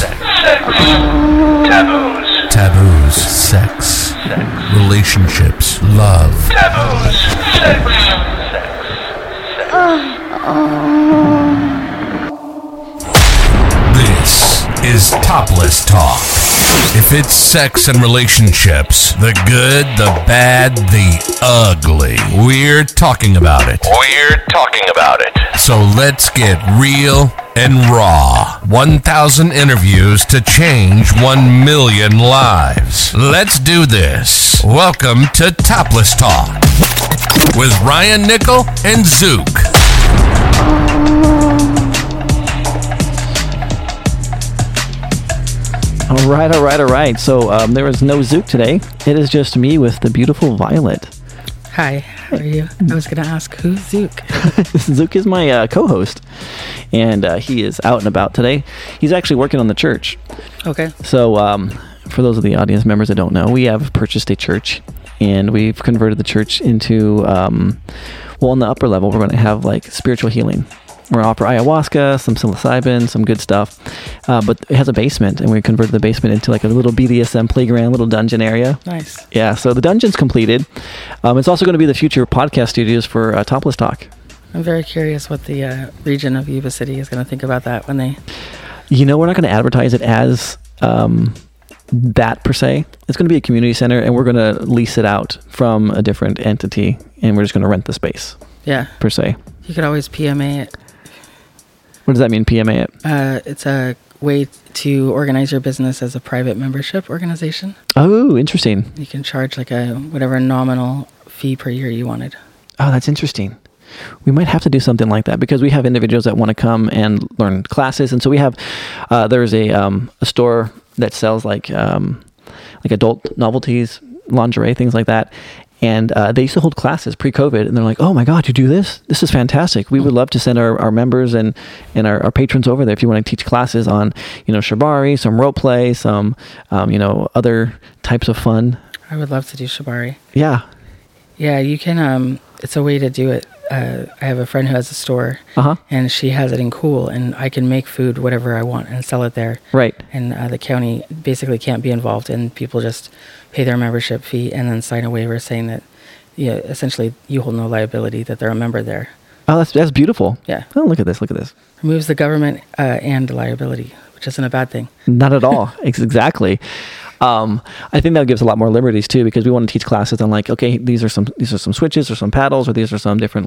Taboos. Sex. Relationships. Love. Taboos. This is Topless Talk. If it's sex and relationships, the good, the bad, the ugly, we're talking about it. So let's get real and raw. 1,000 interviews to change 1 million lives. Let's do this. Welcome to Topless Talk with Ryan Nickel and Zook. All right. So there is no Zook today. It is just me with the beautiful Violet. Hi, how are you? I was going to ask, who's Zook? Zook is my co-host, and he is out and about today. He's actually working on the church. Okay. So for those of the audience members that don't know, we have purchased a church, and we've converted the church into, on the upper level, we're going to have like spiritual healing. We're going to offer ayahuasca, some psilocybin, some good stuff. But it has a basement, and we converted the basement into like a little BDSM playground, little dungeon area. Nice. Yeah, so the dungeon's completed. It's also going to be the future podcast studios for Topless Talk. I'm very curious what the region of Yuba City is going to think about that when they... You know, we're not going to advertise it as that per se. It's going to be a community center, and we're going to lease it out from a different entity, and we're just going to rent the space. Yeah. Per se. You could always PMA it. What does that mean, PMA it? It's a way to organize your business as a private membership organization. Oh, interesting. You can charge like whatever nominal fee per year you wanted. Oh, that's interesting. We might have to do something like that because we have individuals that want to come and learn classes. And so we have, there's a store that sells like adult novelties, lingerie, things like that. And they used to hold classes pre-COVID, and they're like, "Oh my God, you do this? This is fantastic. We would love to send our members and our patrons over there if you want to teach classes on, shibari, some role play, some, other types of fun." I would love to do shibari. Yeah. Yeah, you can. It's a way to do it. I have a friend who has a store, and she has it in Cool, and I can make food whatever I want and sell it there. Right. And the county basically can't be involved, and people just pay their membership fee and then sign a waiver saying that, essentially you hold no liability, that they're a member there. Oh, that's beautiful. Yeah. Oh, look at this. Removes the government and the liability, which isn't a bad thing. Not at all. Exactly. I think that gives a lot more liberties too, because we want to teach classes on like, okay, these are some switches or some paddles, or these are some different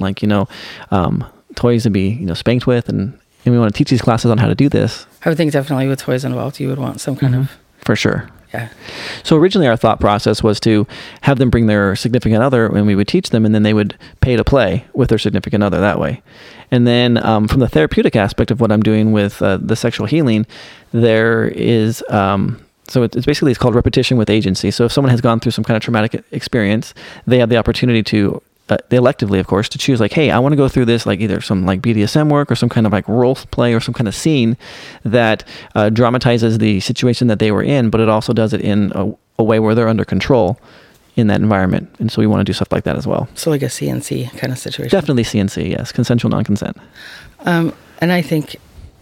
toys to be spanked with, and we want to teach these classes on how to do this. I would think definitely with toys involved, you would want some kind of... For sure. Yeah. So originally our thought process was to have them bring their significant other, and we would teach them, and then they would pay to play with their significant other that way. And then from the therapeutic aspect of what I'm doing with the sexual healing, there is... So it's called repetition with agency. So if someone has gone through some kind of traumatic experience, they have the opportunity to, they electively, of course, to choose like, hey, I want to go through this, like either some like BDSM work or some kind of like role play or some kind of scene that dramatizes the situation that they were in, but it also does it in a way where they're under control in that environment. And so we want to do stuff like that as well. So like a CNC kind of situation. Definitely CNC, yes. Consensual non-consent. And I think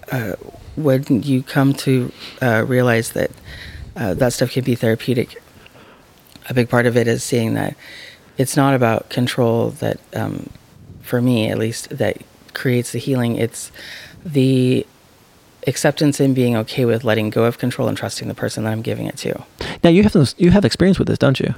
when you come to realize that that stuff can be therapeutic, a big part of it is seeing that it's not about control that, for me at least, that creates the healing. It's the acceptance in being okay with letting go of control and trusting the person that I'm giving it to. Now you have experience with this, don't you?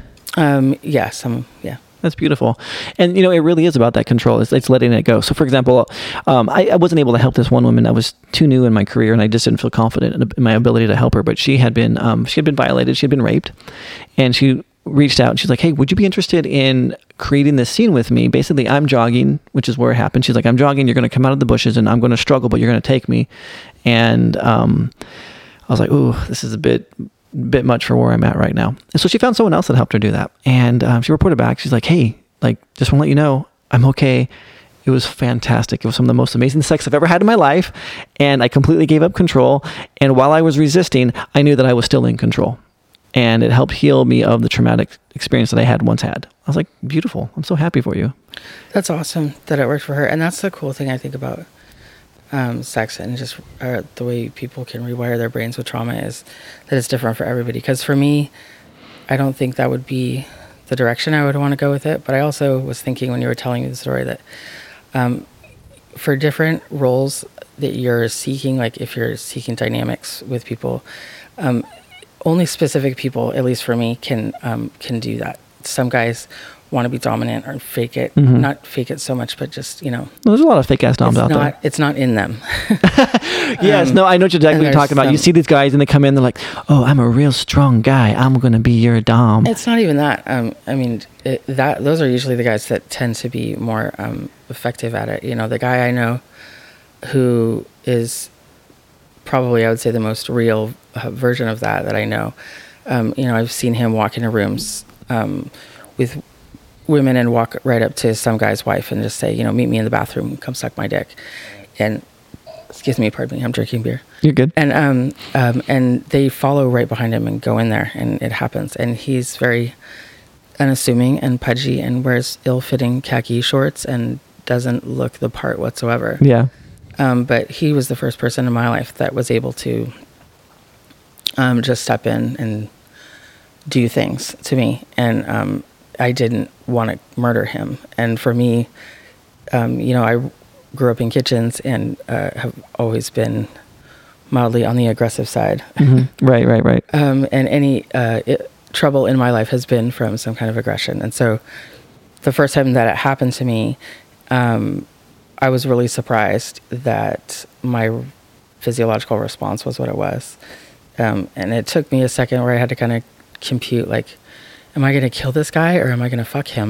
Yeah. That's beautiful. And, it really is about that control. It's letting it go. So, for example, I wasn't able to help this one woman. I was too new in my career, and I just didn't feel confident in my ability to help her. But she had been violated. She had been raped. And she reached out, and she's like, hey, would you be interested in creating this scene with me? Basically, I'm jogging, which is where it happened. She's like, I'm jogging. You're going to come out of the bushes, and I'm going to struggle, but you're going to take me. And I was like, ooh, this is a bit much for where I'm at right now. And so she found someone else that helped her do that. And she reported back. She's like, hey, just want to let you know, I'm okay. It was fantastic. It was some of the most amazing sex I've ever had in my life. And I completely gave up control. And while I was resisting, I knew that I was still in control. And it helped heal me of the traumatic experience that I had once had. I was like, beautiful. I'm so happy for you. That's awesome that it worked for her. And that's the cool thing I think about sex and just the way people can rewire their brains with trauma is that it's different for everybody. Because for me, I don't think that would be the direction I would want to go with it. But I also was thinking when you were telling me the story that for different roles that you're seeking, like if you're seeking dynamics with people, only specific people, at least for me, can do that. Some guys want to be dominant or fake it, not fake it so much, but just, Well, there's a lot of fake ass doms out there. It's not in them. Yes, no, I know exactly what you're talking about. You see these guys and they come in, they're like, oh, I'm a real strong guy. I'm going to be your dom. It's not even that. I mean, those are usually the guys that tend to be more effective at it. The guy I know who is probably, I would say, the most real version of that I know. I've seen him walk into rooms with women and walk right up to some guy's wife and just say, meet me in the bathroom, come suck my dick. And excuse me, pardon me, I'm drinking beer. You're good. And they follow right behind him and go in there, and it happens. And he's very unassuming and pudgy and wears ill-fitting khaki shorts and doesn't look the part whatsoever. Yeah. But he was the first person in my life that was able to just step in and do things to me. And I didn't want to murder him. And for me, I grew up in kitchens and have always been mildly on the aggressive side. Mm-hmm. Right. And any trouble in my life has been from some kind of aggression. And so the first time that it happened to me, I was really surprised that my physiological response was what it was. And it took me a second where I had to kind of compute, like, am I going to kill this guy or am I going to fuck him?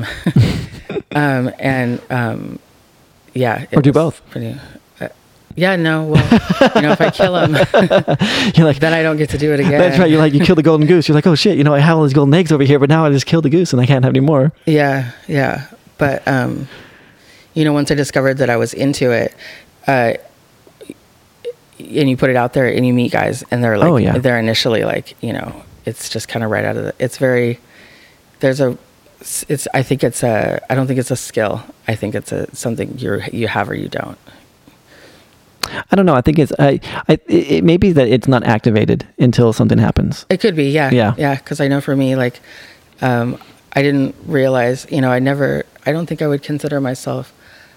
Yeah. Or do both. Pretty, no. Well, if I kill him, you're like, then I don't get to do it again. That's right. You're like, you kill the golden goose. You're like, oh shit, I have all these golden eggs over here, but now I just killed the goose and I can't have any more. Yeah. But, once I discovered that I was into it, and you put it out there and you meet guys and they're like, oh, yeah. They're initially like, it's just kind of right out of it's very, I don't think it's a skill. I think it's something you have or you don't. I don't know. I think it may be that it's not activated until something happens. It could be. Yeah. Yeah. Cause I know for me, like, I didn't realize, I don't think I would consider myself,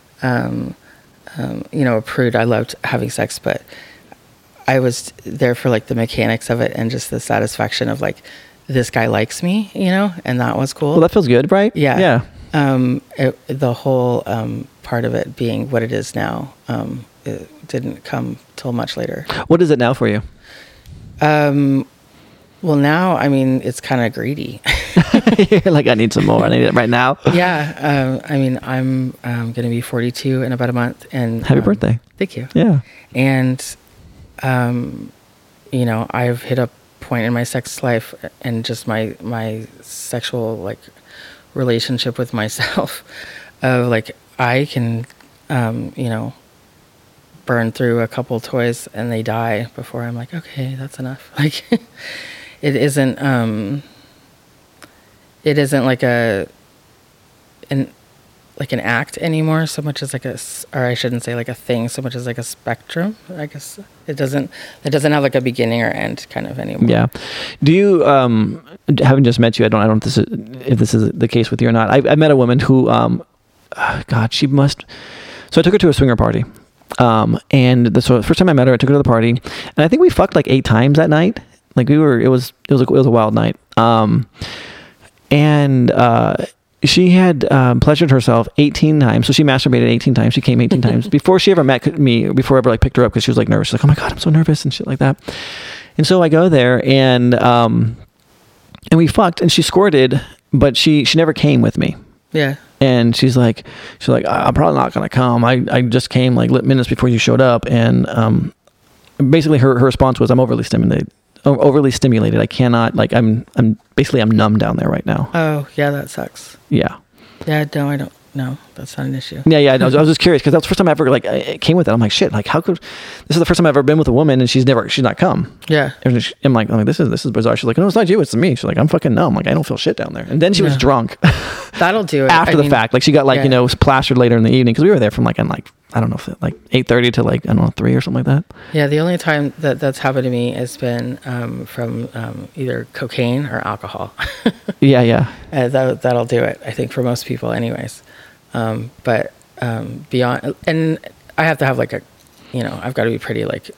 a prude. I loved having sex, but I was there for like the mechanics of it and just the satisfaction of like, this guy likes me, and that was cool. Well, that feels good, right? Yeah. The whole part of it being what it is now, it didn't come till much later. What is it now for you? Well, now, it's kind of greedy. You're like, I need some more. I need it right now. Yeah. I'm going to be 42 in about a month. And happy birthday. Thank you. Yeah. And, I've hit a point in my sex life and just my sexual, like, relationship with myself of, like, I can, burn through a couple toys and they die before I'm like, okay, that's enough. Like, it isn't like an act anymore so much as like or I shouldn't say like a thing so much as like a spectrum. I guess it doesn't have like a beginning or end kind of anymore. Yeah. Do you having just met you, I don't know if this is the case with you or not. I met a woman who she must. So I took her to a swinger party. And the first time I met her, I took her to the party, and I think we fucked like 8 times that night. Like it was a wild night. She had pleasured herself 18 times. So she masturbated 18 times. She came 18 times before she ever met me, before I ever like picked her up, because she was like nervous. She's like, oh my God, I'm so nervous and shit like that. And so I go there and we fucked, and she squirted, but she never came with me. Yeah. And she's like, I'm probably not going to come. I just came like minutes before you showed up. And basically her response was, I'm overly stimulated. I cannot, like, I'm numb down there right now. Oh, yeah, that sucks. Yeah. Yeah, no, I don't know. That's not an issue. Yeah. I was just curious because that's the first time I ever like it came with it. I'm like, shit. Like, how could this is the first time I've ever been with a woman and she's not come. Yeah. And I'm like, this is bizarre. She's like, no, it's not you, it's me. She's like, I'm fucking numb. Like, I don't feel shit down there. And then she was drunk. That'll do it. After the fact, like she got like plastered later in the evening because we were there from like 8:30 to like I don't know 3 or something like that. Yeah, the only time that's happened to me has been from either cocaine or alcohol. Yeah. That'll do it, I think, for most people anyways. But beyond, and I have to have like I've got to be pretty like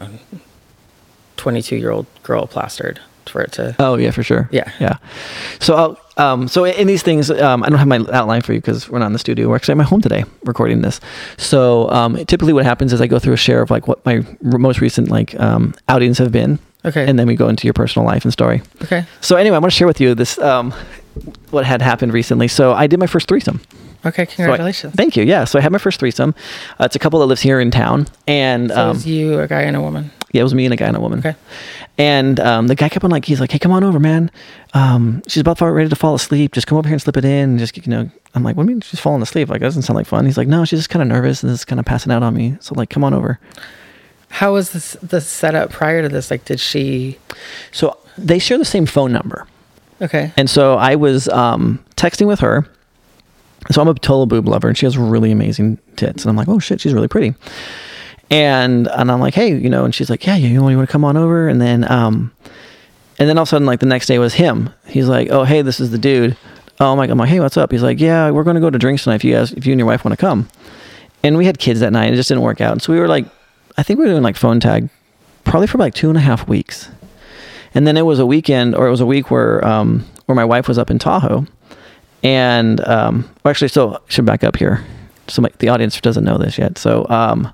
22-year-old girl plastered for it to. Oh yeah, for sure. Yeah. So so in these things, I don't have my outline for you because we're not in the studio. We're actually at my home today recording this. So typically what happens is I go through a share of like what my most recent like outings have been. Okay. And then we go into your personal life and story. Okay. So anyway, I want to share with you this what had happened recently. So I did my first threesome. Okay, congratulations. Thank you. Yeah, so I had my first threesome. It's a couple that lives here in town, and so it was you, a guy, and a woman. Yeah, it was me and a guy and a woman. Okay. And the guy kept on he's like, hey, come on over, man. She's about ready to fall asleep. Just come over here and slip it in. And just, I'm like, what do you mean she's falling asleep? Like, that doesn't sound like fun. He's like, no, she's just kind of nervous and is kind of passing out on me. So like, come on over. How was the setup prior to this? Like, did she? So they share the same phone number. Okay. And so I was texting with her. So I'm a total boob lover, and she has really amazing tits. And I'm like, oh shit, she's really pretty. And I'm like, hey, and she's like, yeah, you want to come on over? And then all of a sudden, like the next day was him. He's like, oh, hey, this is the dude. Oh my God. I'm like, hey, what's up? He's like, yeah, we're going to go to drinks tonight if you and your wife want to come. And we had kids that night. It just didn't work out. And so we were like, I think we were doing like phone tag probably for like 2.5 weeks. And then it was a weekend, or it was a week where my wife was up in Tahoe. And actually, so I should back up here. So the audience doesn't know this yet. So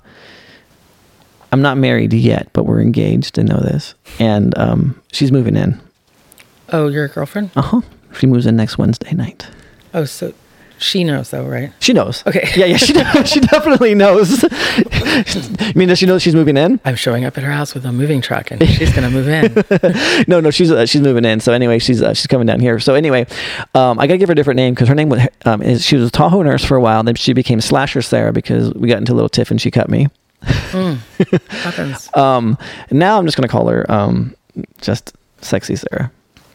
I'm not married yet, but we're engaged and know this. And she's moving in. Oh, your girlfriend? Uh-huh. She moves in next Wednesday night. Oh, so she knows though, right? She knows. Okay. Yeah, she definitely knows. I mean, does she know she's moving in? I'm showing up at her house with a moving truck, and she's gonna move in. No, she's moving in. So anyway, she's coming down here. So anyway, I gotta give her a different name because her name was she was a Tahoe nurse for a while. Then she became Slasher Sarah because we got into a little tiff and she cut me. Happens. Now I'm just gonna call her just Sexy Sarah.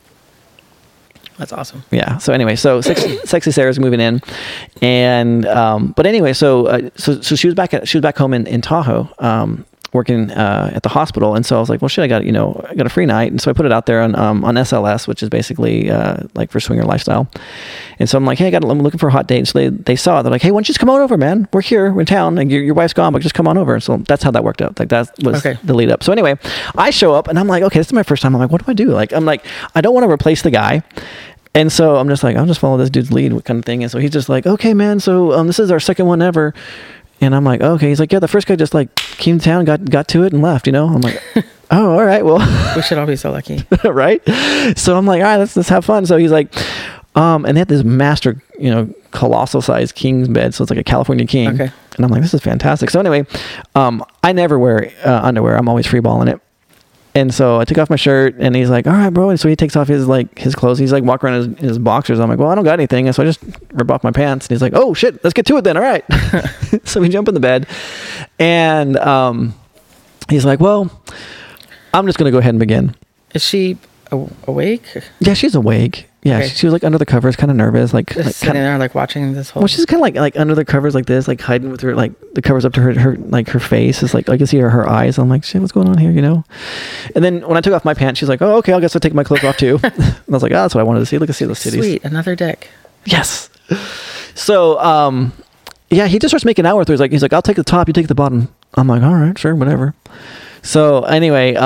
That's awesome. Yeah. So anyway, Sexy Sarah's moving in, and but anyway, so she was back home in Tahoe, working at the hospital, and so I was like, well, shit, I got a free night, and so I put it out there on SLS, which is basically like for swinger lifestyle, and so I'm like, hey, I'm looking for a hot date, and so they saw it, they're like, hey, why don't you just come on over, man? We're here, we're in town, and your wife's gone, but just come on over. And so that's how that worked out. Like that was the lead up. So anyway, I show up, and I'm like, okay, this is my first time. I'm like, what do I do? Like, I'm like, I don't want to replace the guy. And so I'm just like, I'll just follow this dude's lead kind of thing. And so he's just like, okay, man, so this is our second one ever. And I'm like, okay. He's like, yeah, the first guy just like came to town, got to it and left, I'm like, oh, all right, well. We should all be so lucky. Right? So I'm like, all right, let's have fun. So he's like, and they had this master, colossal size king's bed. So it's like a California king. Okay. And I'm like, this is fantastic. So anyway, I never wear underwear. I'm always free balling it. And so I took off my shirt, and he's like, all right, bro. And so he takes off his clothes. He's like walking around in his boxers. I'm like, well, I don't got anything. And so I just rip off my pants. And he's like, oh shit, let's get to it then. All right. So we jump in the bed, and he's like, well, I'm just going to go ahead and begin. Is she awake? Yeah, she's awake. Yeah, Okay. she was like under the covers, kind of nervous, Just sitting there, like watching this whole. Well, she's kind of like under the covers like this, like hiding with her like the covers up to her like her face. Is like I can see her eyes. I'm like, shit, what's going on here, And then when I took off my pants, she's like, oh, okay, I guess I'll take my clothes off too. And I was like, oh, that's what I wanted to see. Look at those titties. Sweet, another dick. Yes. So yeah, he just starts making out with her. He's like, I'll take the top, you take the bottom. I'm like, all right, sure, whatever. So anyway,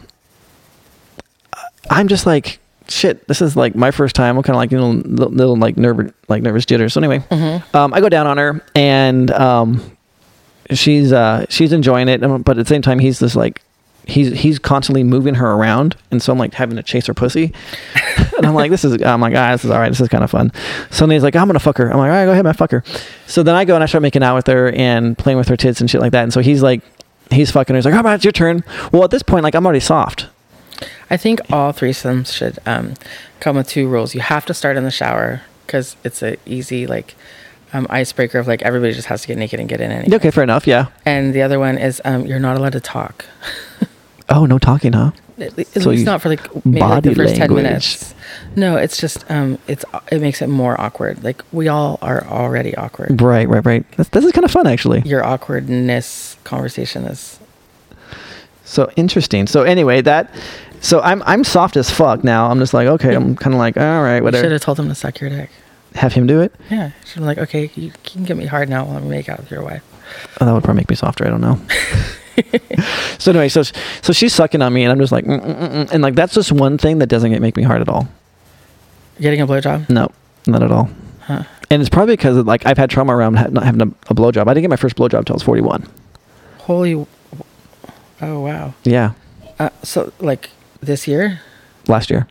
I'm just like, shit, this is like my first time. I'm kind of like, little like nervous jitters. So anyway, I go down on her, and she's enjoying it, but at the same time, he's just like, he's constantly moving her around, and so I'm like having to chase her pussy, and I'm like, this is all right, this is kind of fun. So then he's like, I'm gonna fuck her. I'm like, all right, go ahead, man, fuck her. So then I go and I start making out with her and playing with her tits and shit like that, and so he's fucking her. He's like, all right, it's your turn. Well, at this point, like I'm already soft. I think all threesomes should come with 2 rules. You have to start in the shower because it's a easy icebreaker of like everybody just has to get naked and get in anyway. Okay, fair enough. Yeah. And the other one is you're not allowed to talk. Oh, no talking, huh? At least you- not for like maybe like the body first 10 language. minutes. No, it's just it makes it more awkward. Like we all are already awkward. Right. This is kind of fun, actually. Your awkwardness conversation is So interesting. So anyway, so I'm soft as fuck now. I'm just like, okay, I'm kind of like, all right, You should whatever. have told him to suck your dick. Have him do it. Yeah. Should have been like, okay, you can get me hard now while I make out with your wife. Oh, that would probably make me softer. I don't know. So anyway, so she's sucking on me, and I'm just like, and like that's just one thing that doesn't make me hard at all. Getting a blowjob? No, not at all. Huh. And it's probably because like I've had trauma around not having a blowjob. I didn't get my first blowjob till I was 41. Holy. Oh, wow. Yeah, So like this year? last year.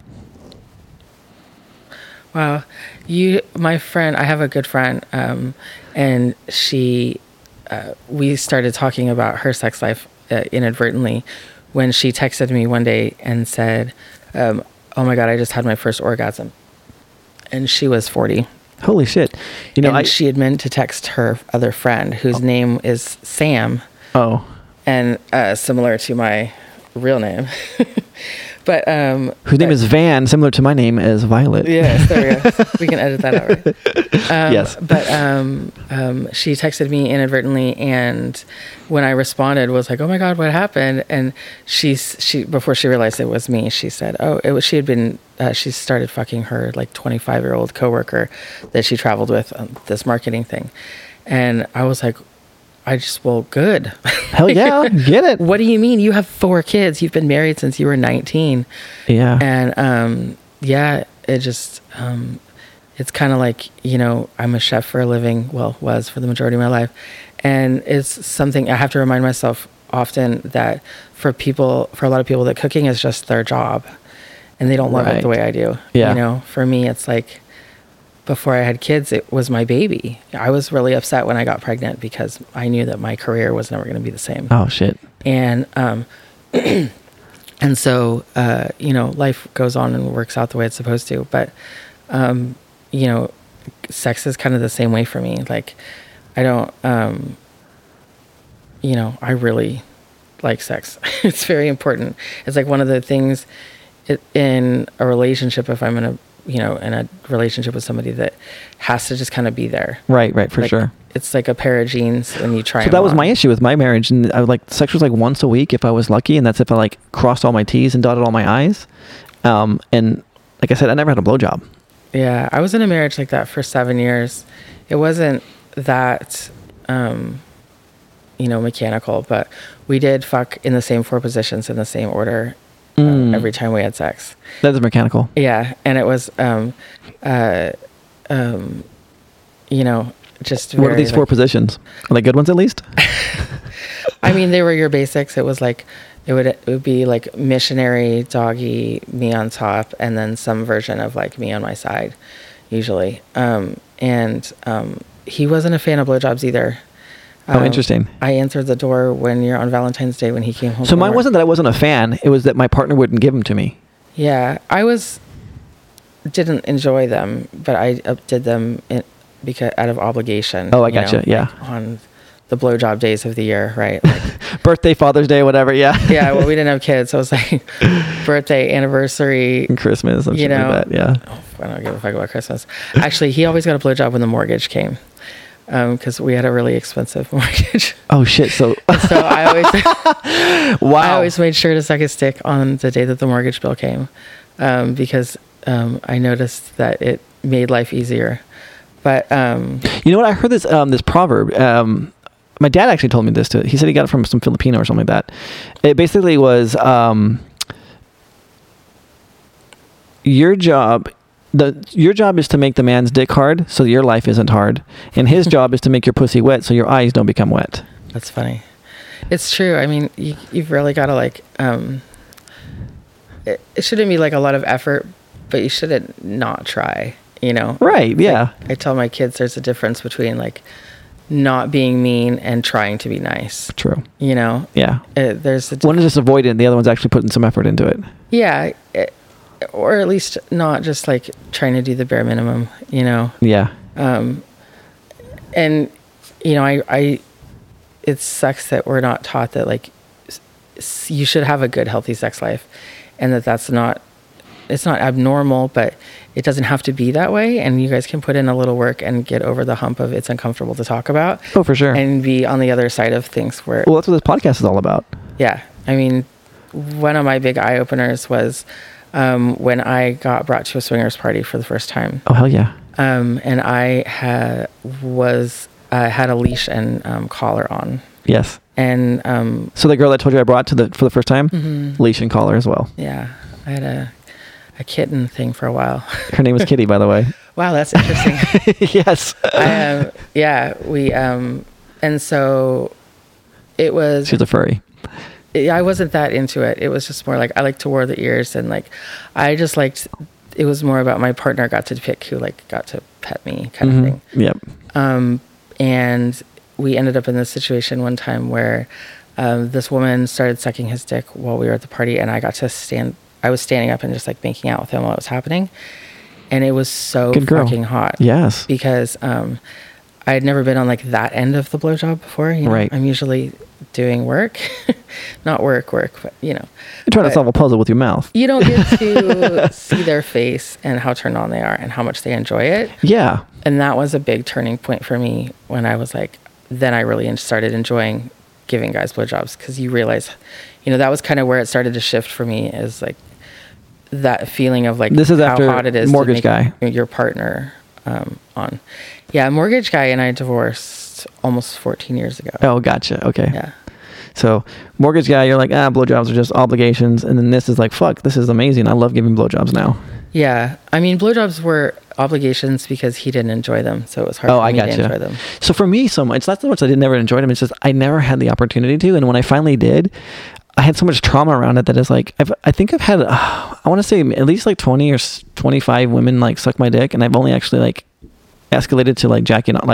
Wow. My friend, I have a good friend, and we started talking about her sex life inadvertently when she texted me one day and said, oh my God, I just had my first orgasm. And she was 40. Holy shit! You know, And she had meant to text her other friend whose name is Sam, oh, and similar to my real name. But whose name is Van, similar to my name as Violet. yes, there we go. We can edit that out, right? Yes. But she texted me inadvertently, and when I responded, was like, "Oh my God, what happened?" And she before she realized it was me, she said, "Oh, it was." She had been. She started fucking her like 25-year-old coworker that she traveled with on this marketing thing, and I was like, well, good. Hell yeah, get it. What do you mean? You have 4 kids. You've been married since you were 19. Yeah. And yeah, it just it's kind of like, you know, I'm a chef for a living. Well, was for the majority of my life, and it's something I have to remind myself often that for a lot of people, that cooking is just their job, and they don't love it Right. the way I do. Yeah. You know, for me, it's like, before I had kids, it was my baby. I was really upset when I got pregnant because I knew that my career was never going to be the same. Oh shit. And and so you know, life goes on and works out the way it's supposed to. But you know, sex is kind of the same way for me. Like, I don't you know, I really like sex. It's very important. It's like one of the things in a relationship, if I'm in a relationship with somebody, that has to just kind of be there. Right, for Like, sure. It's like a pair of jeans and you try So them that was on. my issue with my marriage, and I would like sex was like once a week if I was lucky, and that's if I like crossed all my T's and dotted all my I's. And like I said, I never had a blowjob. Yeah, I was in a marriage like that for 7 years. It wasn't that, you know, mechanical, but we did fuck in the same 4 positions in the same order every time we had sex. That is mechanical. Yeah, and it was, you know, just What are very, these 4 positions? Are they good ones at least? I mean, they were your basics. It was like it would be like missionary, doggy, me on top, and then some version of like me on my side, usually. He wasn't a fan of blowjobs either. Oh, interesting. I answered the door when you're on Valentine's Day when he came home. So from mine work. wasn't that I wasn't a fan. It was that my partner wouldn't give them to me. Yeah, didn't enjoy them, but I did them because out of obligation. Oh, I you gotcha, know, yeah. like on the blowjob days of the year, right? Like, Birthday, Father's Day, whatever. Yeah. yeah, well, we didn't have kids, so it was like birthday, anniversary. And Christmas. And You shit know. like that. Yeah. Oh, I don't give a fuck about Christmas. Actually, he always got a blowjob when the mortgage came, because we had a really expensive mortgage. Oh shit. So So I always, wow. I always made sure to suck his dick on the day that the mortgage bill came, because I noticed that it made life easier. But You know what? I heard this this proverb. My dad actually told me this too. He said he got it from some Filipino or something like that. It basically was your job. Your job is to make the man's dick hard, so your life isn't hard, and his job is to make your pussy wet, so your eyes don't become wet. that's funny. It's true. I mean, you've really got to like. It shouldn't be like a lot of effort, but you shouldn't not try. You know. Right? Yeah. I tell my kids there's a difference between like not being mean and trying to be nice. True. You know. Yeah. There's a One is just avoidant, the other one's actually putting some effort into it. yeah, or at least not just like trying to do the bare minimum. You know. Yeah. and you know, it sucks that we're not taught that like you should have a good, healthy sex life, and it's not abnormal, but it doesn't have to be that way. And you guys can put in a little work and get over the hump of it's uncomfortable to talk about. Oh, for sure. And be on the other side of things where, well, that's what this podcast is all about. yeah. I mean, one of my big eye openers was when I got brought to a swingers party for the first time. Oh, hell yeah. And I had a leash and collar on. Yes. And so the girl that told you I brought for the first time, leash and collar as well. yeah, I had a kitten thing for a while. Her name was Kitty, by the way. Wow, that's interesting. Yes. Yeah, we and so it was. She's a furry. I wasn't that into it. It was just more like I liked to wear the ears, and like I just liked. It was more about my partner got to pick who like got to pet me kind of thing. Yep. And we ended up in this situation one time where this woman started sucking his dick while we were at the party, and I got to stand. I was standing up and just like making out with him while it was happening, and it was so fucking hot. Yes. Because I had never been on like that end of the blowjob before. You know? Right. I'm usually doing work, not work, but you know. You're trying to solve a puzzle with your mouth. You don't get to see their face and how turned on they are and how much they enjoy it. Yeah. And that was a big turning point for me when I was like, then I really started enjoying giving guys blowjobs, because you realize, you know, that was kind of where it started to shift for me, is like that feeling of like this is how after hot it is Mortgage to make Guy. your partner on. Yeah, Mortgage Guy and I divorced almost 14 years ago. Oh, gotcha. Okay. Yeah. So Mortgage Guy, you're like, blowjobs are just obligations. And then this is like, fuck, this is amazing. I love giving blowjobs now. Yeah. I mean, blowjobs were obligations because he didn't enjoy them. So it was hard for me to enjoy them. So for me, it's not so much I never enjoyed them. It's just I never had the opportunity to. And when I finally did, I had so much trauma around it that it's like, I think I've had, I want to say at least like 20 or 25 women like suck my dick. And I've only actually like escalated to like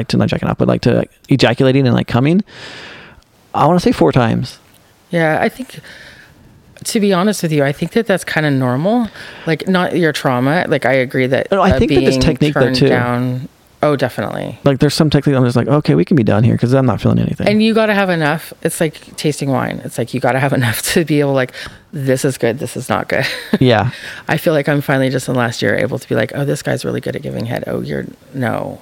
to ejaculating and like coming. I want to say 4 times. Yeah, I think, to be honest with you, I think that's kind of normal. Like, not your trauma. Like, I agree that No, I think that this technique though too. Down, oh, definitely. Like, there's some technique I'm just like, okay, we can be done here because I'm not feeling anything. And you got to have enough. It's like tasting wine. It's like you got to have enough to be able, like, this is good, this is not good. Yeah. I feel like I'm finally just in the last year able to be like, oh, this guy's really good at giving head. Oh, you're no.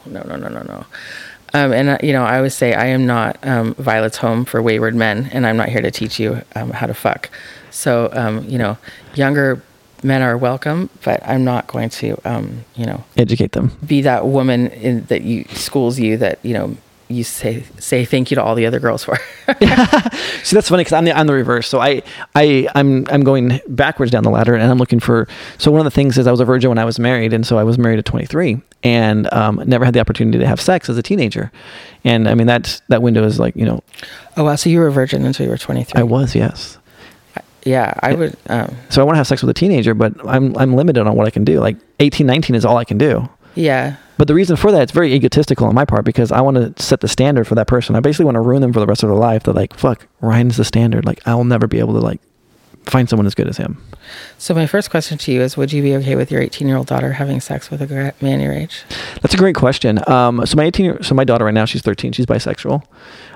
And you know, I always say I am not Violet's home for wayward men, and I'm not here to teach you how to fuck. So, you know, younger men are welcome, but I'm not going to, you know, educate them. Be that woman that schools you that, you know, you say thank you to all the other girls for. See, that's funny because I'm the reverse. So I'm going backwards down the ladder, and I'm looking for. So one of the things is I was a virgin when I was married, and so I was married at 23, and never had the opportunity to have sex as a teenager. And I mean that window is like, you know. Oh wow! So you were a virgin until you were 23. I was, yes. Yeah, I would. So I want to have sex with a teenager, but I'm limited on what I can do. Like 18, 19 is all I can do. Yeah. But the reason for that, it's very egotistical on my part because I want to set the standard for that person. I basically want to ruin them for the rest of their life. They're like, fuck, Ryan's the standard. Like, I'll never be able to like find someone as good as him. So my first question to you is, would you be okay with your 18-year-old daughter having sex with a man your age? That's a great question. So my daughter right now, she's 13. She's bisexual.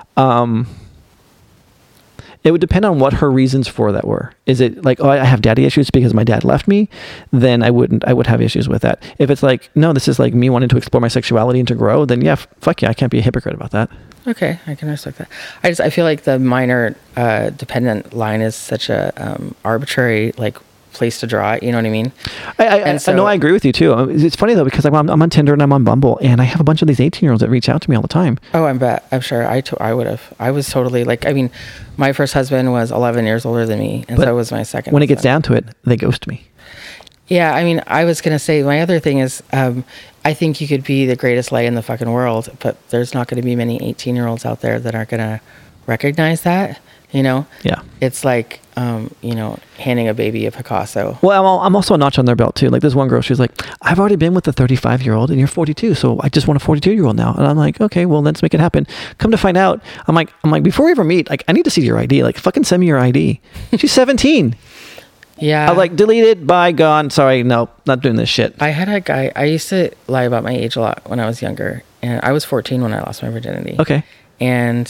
It would depend on what her reasons for that were. Is it like, oh, I have daddy issues because my dad left me? Then I would have issues with that. If it's like, no, this is like me wanting to explore my sexuality and to grow, then yeah, fuck yeah, I can't be a hypocrite about that. Okay, I can respect that. I feel like the minor dependent line is such a arbitrary like place to draw it. You know what I mean? I know I agree with you too. It's funny though because I'm on Tinder and I'm on Bumble and I have a bunch of these 18-year-olds that reach out to me all the time. Oh, I'm sure. I would have. I was totally like. I mean, my first husband was 11 years older than me, and so was my second. When it gets down to it, they ghost me. Yeah, I mean, I was gonna say my other thing is, I think you could be the greatest lay in the fucking world, but there's not going to be many 18-year-olds out there that aren't gonna recognize that. You know? Yeah. It's like, you know, handing a baby a Picasso. Well, I'm also a notch on their belt too. Like this one girl, she's like, I've already been with a 35-year-old and you're 42. So I just want a 42-year-old now. And I'm like, okay, well, let's make it happen. Come to find out, I'm like, before we ever meet, like, I need to see your ID. Like, fucking send me your ID. She's 17. Yeah. I was like, deleted, bye, gone. Sorry, no, not doing this shit. I had a guy, I used to lie about my age a lot when I was younger. and I was 14 when I lost my virginity. Okay. And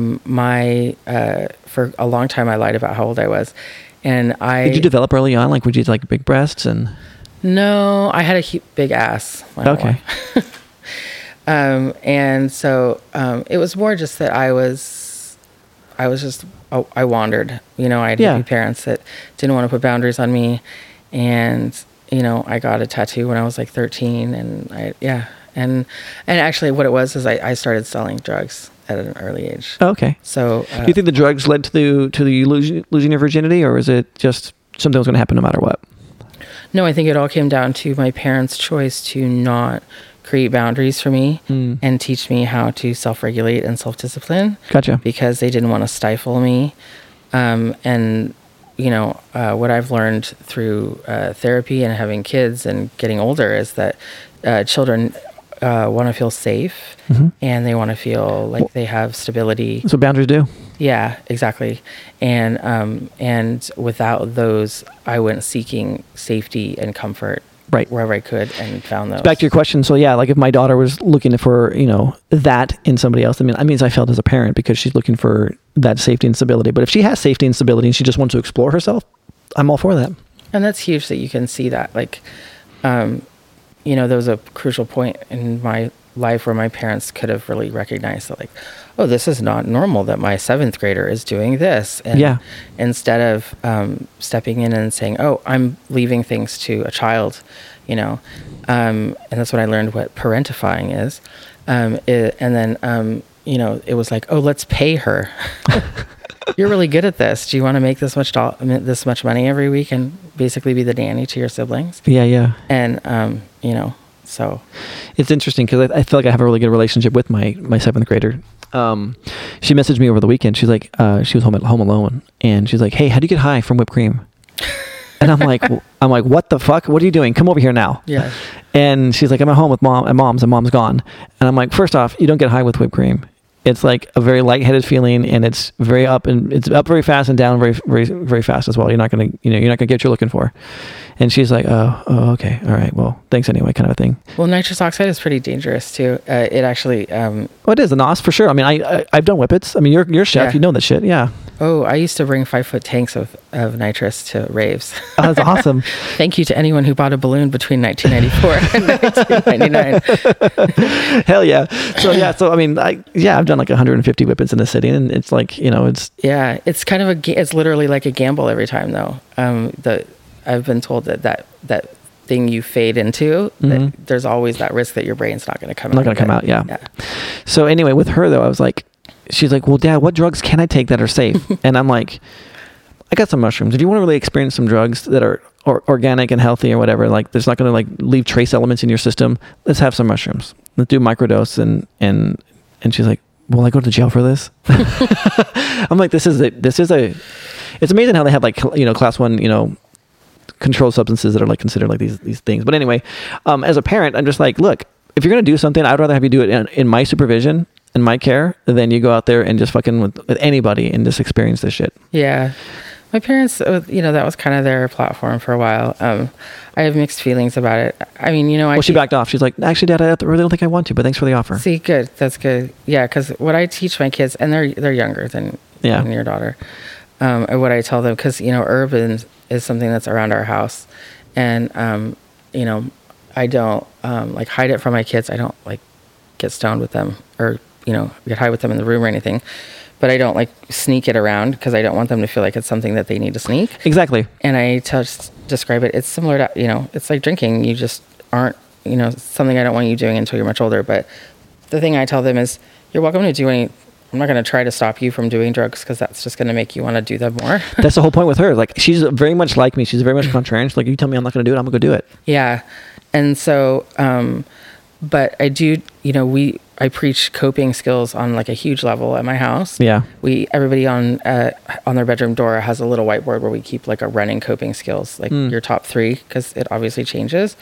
for a long time I lied about how old I was. And Did you develop early on? Like, would you like big breasts and? No, I had a big ass. Okay. And so it was more just that I wandered. You know, I had hippie parents that didn't want to put boundaries on me, and you know, I got a tattoo when I was like 13, and and actually, what it was is I started selling drugs at an early age. Oh, okay. So, do you think the drugs led to you losing your virginity, or is it just something was going to happen no matter what? No, I think it all came down to my parents' choice to not create boundaries for me and teach me how to self-regulate and self-discipline. Gotcha. Because they didn't want to stifle me. And, you know, what I've learned through therapy and having kids and getting older is that children want to feel safe and they want to feel like they have stability. That's what boundaries do. Yeah, exactly. And without those, I went seeking safety and comfort wherever I could and found those. Back to your question. So yeah, like if my daughter was looking for, you know, that in somebody else, I mean, I felt as a parent because she's looking for that safety and stability. But if she has safety and stability and she just wants to explore herself, I'm all for that. And that's huge that you can see that. Like, you know, there was a crucial point in my life where my parents could have really recognized that, like, oh, this is not normal that my 7th grader is doing this. And instead of stepping in and saying, oh, I'm leaving things to a child, you know, and that's when I learned what parentifying is. And then, you know, it was like, oh, let's pay her. You're really good at this. Do you want to make this much money every week and basically be the nanny to your siblings? Yeah. And, you know, so. It's interesting because I feel like I have a really good relationship with my 7th grader. She messaged me over the weekend. She's like, she was home alone, and she's like, hey, how do you get high from whipped cream? And I'm like, what the fuck? What are you doing? Come over here now. Yeah. And she's like, I'm at home with mom's, and mom's gone. And I'm like, first off, you don't get high with whipped cream. It's like a very lightheaded feeling, and it's very up, and it's up very fast and down very, very, very fast as well. You're not gonna get what you're looking for. And she's like, oh, okay, all right, well, thanks anyway, kind of a thing. Well, nitrous oxide is pretty dangerous too. It actually. Well, it is a NOS for sure. I mean, I've done whippets. I mean, you're a chef, you know that shit, yeah. Oh, I used to bring 5-foot tanks of nitrous to raves. Oh, that's awesome. Thank you to anyone who bought a balloon between 1994 and 1999. Hell yeah. So I mean, I've done like 150 whippets in the city, and it's like, you know, it's. Yeah, it's kind of it's literally like a gamble every time though. I've been told that thing you fade into, that there's always that risk that your brain's not going to come out. Not going to come out, yeah. So anyway, with her though, I was like, she's like, well, Dad, what drugs can I take that are safe? And I'm like, I got some mushrooms. If you want to really experience some drugs that are organic and healthy or whatever, like there's not going to like leave trace elements in your system, let's have some mushrooms. Let's do microdose. And she's like, will I go to jail for this? I'm like, it's amazing how they have like, you know, class 1, you know, controlled substances that are like considered like these things. But anyway, as a parent, I'm just like, look, if you're going to do something, I'd rather have you do it in my supervision and my care than you go out there and just fucking with anybody and just experience this shit. Yeah. My parents, you know, that was kind of their platform for a while. I have mixed feelings about it. I mean, you know, she backed off. She's like, actually, Dad, I really don't think I want to, but thanks for the offer. See, good. That's good. Yeah. Cause what I teach my kids, and they're younger than your daughter. What I tell them, cause you know, urban is something that's around our house, and you know, I don't like hide it from my kids. I don't like get stoned with them or, you know, get high with them in the room or anything, but I don't like sneak it around because I don't want them to feel like it's something that they need to sneak. Exactly. And I describe it. It's similar to, you know, it's like drinking. You just aren't, you know, something I don't want you doing until you're much older. But the thing I tell them is, you're welcome to do any. I'm not going to try to stop you from doing drugs because that's just going to make you want to do them more. That's the whole point with her. Like, she's very much like me. She's very much contrarian. She's like, you tell me I'm not going to do it, I'm going to go do it. Yeah. And so, but I do, you know, I preach coping skills on like a huge level at my house. Yeah. Everybody on their bedroom door has a little whiteboard where we keep like a running coping skills, like your top 3, because it obviously changes.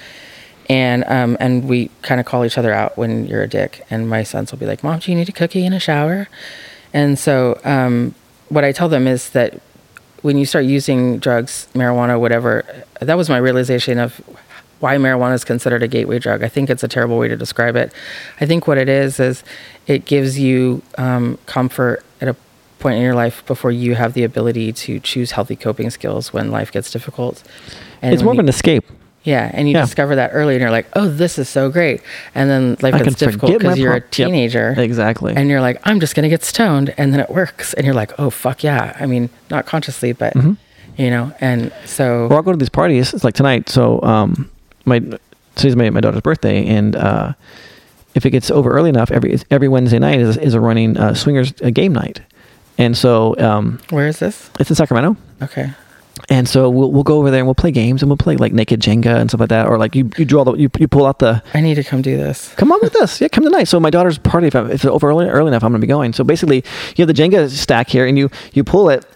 And we kind of call each other out when you're a dick. And my sons will be like, Mom, do you need a cookie and a shower? And so what I tell them is that when you start using drugs, marijuana, whatever, that was my realization of why marijuana is considered a gateway drug. I think it's a terrible way to describe it. I think what it is it gives you comfort at a point in your life before you have the ability to choose healthy coping skills when life gets difficult. And It's more of an escape. Yeah, and you discover that early, and you're like, "Oh, this is so great." And then life gets difficult because you're a teenager, exactly, and you're like, "I'm just gonna get stoned," and then it works, and you're like, "Oh, fuck yeah!" I mean, not consciously, but you know. And so, well, I'll go to these parties. It's like tonight. So, today's my daughter's birthday, and if it gets over early enough, every Wednesday night is a running swingers game night, and so where is this? It's in Sacramento. Okay. And so we'll go over there and we'll play games and we'll play like naked Jenga and stuff like that, or like you draw you pull out the. I need to come do this. Come on with us, yeah. Come tonight. So my daughter's party, if it's over early enough, I'm going to be going. So basically, you have the Jenga stack here, and you pull it,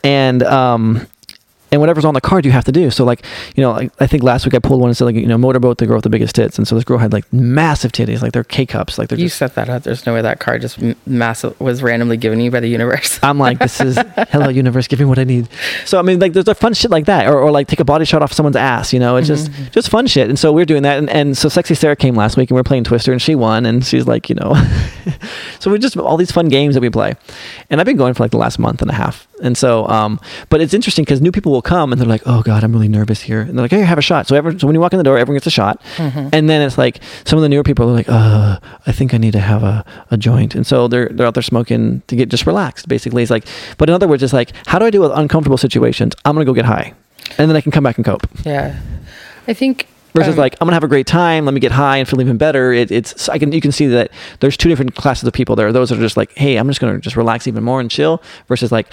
and whatever's on the card you have to do. So like, you know, I think last week I pulled one and said like, you know, motorboat, the girl with the biggest tits. And so this girl had like massive titties, like they're K-cups. Like you set that up. There's no way that card just massive was randomly given to you by the universe. I'm like, this is, hello universe, give me what I need. So, I mean, like there's a fun shit like that. Or like take a body shot off someone's ass, you know, it's just fun shit. And so we're doing that. And so Sexy Sarah came last week and we're playing Twister and she won. And she's like, you know, so we just, all these fun games that we play. And I've been going for like the last month and a half. And so, but it's interesting because new people will come and they're like, oh God, I'm really nervous here. And they're like, hey, have a shot. So when you walk in the door, everyone gets a shot. And then it's like some of the newer people are like, I think I need to have a joint. And so they're out there smoking to get just relaxed, basically. It's like, but in other words, it's like, how do I deal with uncomfortable situations? I'm going to go get high and then I can come back and cope. Yeah. I think versus like, I'm going to have a great time. Let me get high and feel even better. You can see that there's two different classes of people. There are those that are just like, hey, I'm just going to just relax even more and chill versus like,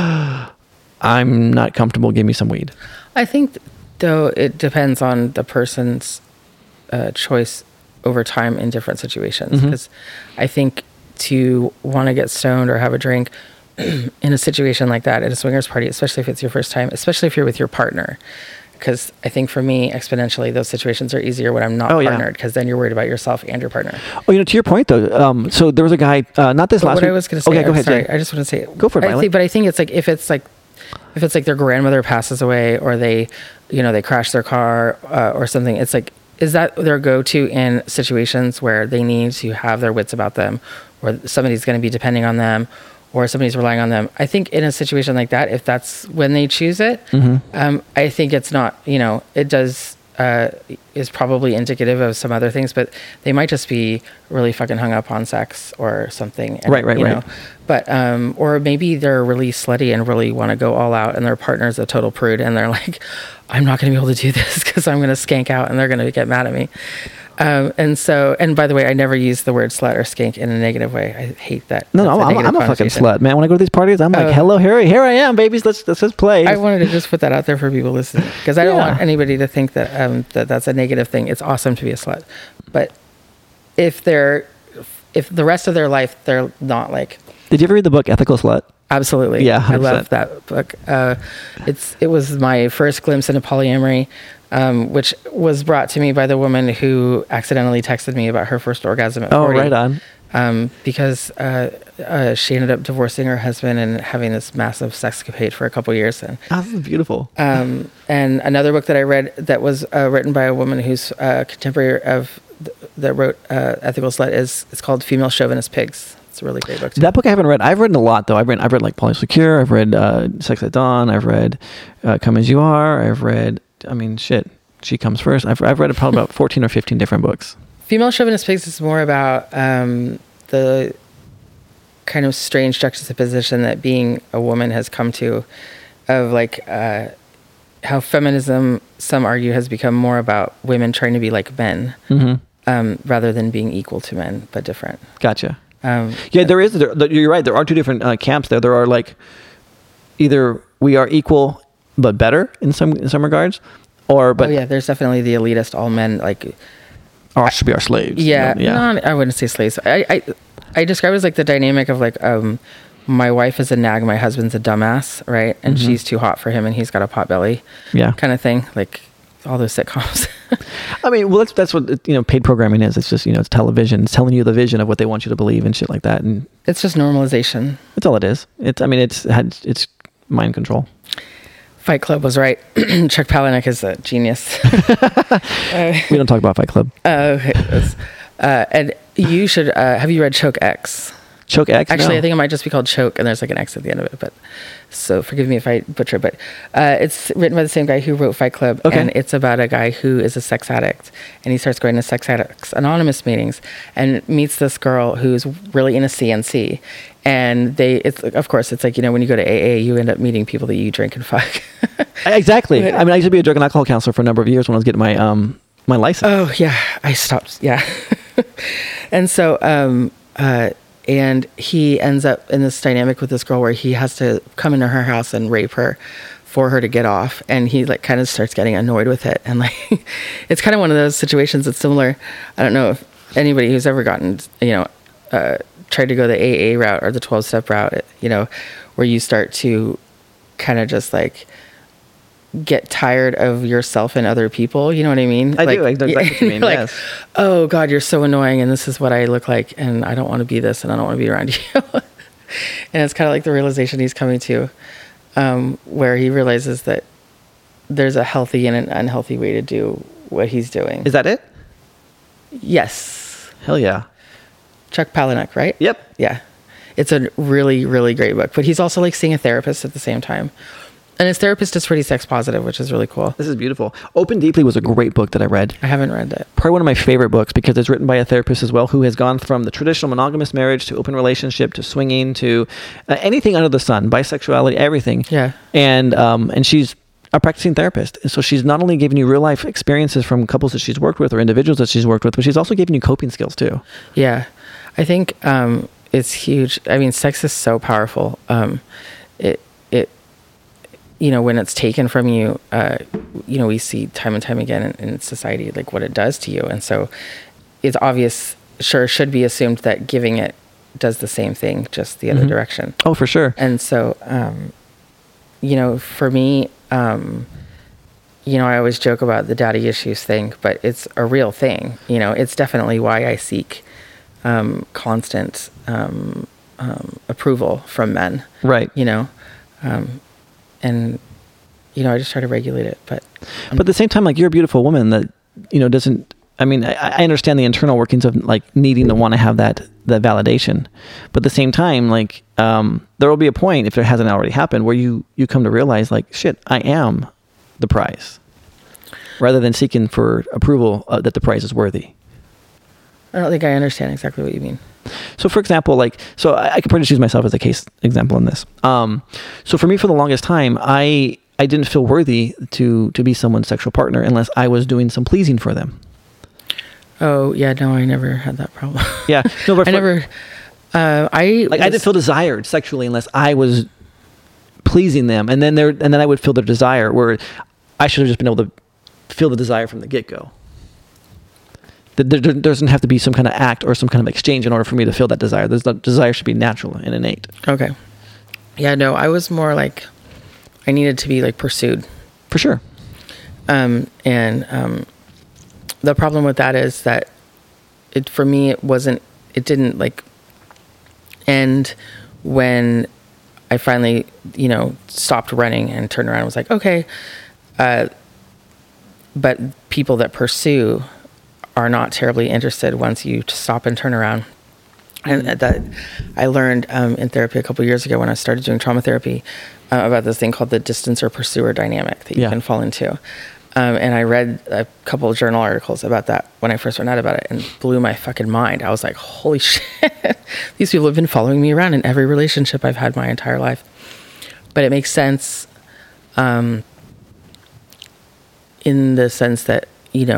I'm not comfortable. Give me some weed. I think though it depends on the person's choice over time in different situations. Because I think to want to get stoned or have a drink in a situation like that at a swingers party, especially if it's your first time, especially if you're with your partner, because I think for me, exponentially, those situations are easier when I'm not partnered, because then you're worried about yourself and your partner. Oh, you know, to your point though, so there was a guy, not this last week. What I was going to say, okay, go ahead, sorry, Jay. I just want to say, go for it, but I think it's like, if it's like their grandmother passes away or they crash their car or something, it's like, is that their go-to in situations where they need to have their wits about them, or somebody's going to be depending on them, or somebody's relying on them? I think in a situation like that, if that's when they choose it, I think it's not, it does, is probably indicative of some other things, but they might just be really fucking hung up on sex or something. And, right. But, or maybe they're really slutty and really want to go all out, and their partner's a total prude, and they're like, I'm not going to be able to do this because I'm going to skank out and they're going to get mad at me. And by the way, I never use the word slut or skank in a negative way. I hate that. No, I'm a fucking slut, man. When I go to these parties, I'm like, hello, Harry, here I am, babies. Let's just play. I wanted to just put that out there for people listening, because I don't want anybody to think that that's a negative thing. It's awesome to be a slut, but if the rest of their life they're not like. Did you ever read the book Ethical Slut? Absolutely. Yeah, 100%. I love that book. It was my first glimpse into polyamory, which was brought to me by the woman who accidentally texted me about her first orgasm at 40. Oh, right on. Because she ended up divorcing her husband and having this massive sexcapade for a couple of years. And this is beautiful. And another book that I read that was written by a woman who's contemporary of that wrote Ethical Slut it's called Female Chauvinist Pigs. It's a really great book too. That book I haven't read. I've written a lot though. I've read like Polysecure. I've read Sex at Dawn. I've read Come As You Are. I've read, She Comes First. I've read probably about 14 or 15 different books. Female Chauvinist Pigs is more about the kind of strange juxtaposition that being a woman has come to, of like how feminism, some argue, has become more about women trying to be like men, rather than being equal to men, but different. Gotcha. There is. You're right. There are two different camps there. There are like either we are equal but better in some regards, there's definitely the elitist all men like. Or should be our slaves. Yeah. No, I wouldn't say slaves. I describe it as like the dynamic of like my wife is a nag, my husband's a dumbass, right? And she's too hot for him, and he's got a pot belly. Yeah. Kind of thing, like all those sitcoms. I mean, well, that's what paid programming is. It's just it's television. It's telling you the vision of what they want you to believe and shit like that. And it's just normalization. That's all it is. It's mind control. Fight Club was right. Chuck Palahniuk is a genius. We don't talk about Fight Club. Okay. And you should, have you read Choke X? Choke X? Actually, No. I think it might just be called Choke, and there's like an X at the end of it. But so forgive me if I butcher it. But it's written by the same guy who wrote Fight Club, Okay. and it's about a guy who is a sex addict, and he starts going to Sex Addicts Anonymous meetings, and meets this girl who's really into CNC. And of course, it's like, when you go to AA, you end up meeting people that you drink and fuck. Exactly. I mean, I used to be a drug and alcohol counselor for a number of years when I was getting my my license. Oh yeah, I stopped. Yeah, and so and he ends up in this dynamic with this girl where he has to come into her house and rape her for her to get off, and he like kind of starts getting annoyed with it, and like it's kind of one of those situations that's similar. I don't know if anybody who's ever gotten tried to go the AA route or the 12-step route, where you start to kind of just like get tired of yourself and other people. You know what I mean? I do. I know exactly what you mean. Like, yes. oh God, you're so annoying, and this is what I look like, and I don't want to be this, and I don't want to be around you. And it's kind of like the realization he's coming to, where he realizes that there's a healthy and an unhealthy way to do what he's doing. Is that it? Yes. Hell yeah. Chuck Palahniuk, right? Yep. Yeah. It's a really, really great book. But he's also like seeing a therapist at the same time. And his therapist is pretty sex positive, which is really cool. This is beautiful. Open Deeply was a great book that I read. I haven't read that. Probably one of my favorite books because it's written by a therapist as well who has gone from the traditional monogamous marriage to open relationship to swinging to anything under the sun, bisexuality, everything. Yeah. And she's a practicing therapist. And so she's not only giving you real life experiences from couples that she's worked with or individuals that she's worked with, but she's also giving you coping skills too. Yeah. I think it's huge. I mean, sex is so powerful. When it's taken from you, we see time and time again in society, like what it does to you. And so it's obvious, should be assumed that giving it does the same thing, just the other direction. Oh, for sure. And so, for me, I always joke about the daddy issues thing, but it's a real thing. It's definitely why I seek constant approval from men. Right. And I just try to regulate it, but at the same time, like, you're a beautiful woman that doesn't. I mean, I understand the internal workings of like needing to want to have that validation, but at the same time, like, there will be a point, if it hasn't already happened, where you come to realize, like, shit, I am the prize, rather than seeking for approval that the prize is worthy. I don't think I understand exactly what you mean. So, for example, I could probably just use myself as a case example in this. So for me, for the longest time, I didn't feel worthy to be someone's sexual partner unless I was doing some pleasing for them. Oh yeah, no, I never had that problem. Yeah, no, but I never. I didn't feel desired sexually unless I was pleasing them, and then I would feel their desire, where I should have just been able to feel the desire from the get-go. There doesn't have to be some kind of act or some kind of exchange in order for me to feel that desire. The desire should be natural and innate. Okay. Yeah, no, I was more like I needed to be like pursued. For sure. And the problem with that is that it didn't like end when I finally, stopped running and turned around and was like, okay. But people that pursue are not terribly interested once you stop and turn around. And that I learned in therapy a couple of years ago when I started doing trauma therapy about this thing called the distant or pursuer dynamic that you can fall into. And I read a couple of journal articles about that when I first found out about it, and blew my fucking mind. I was like, holy shit, these people have been following me around in every relationship I've had my entire life. But it makes sense in the sense that,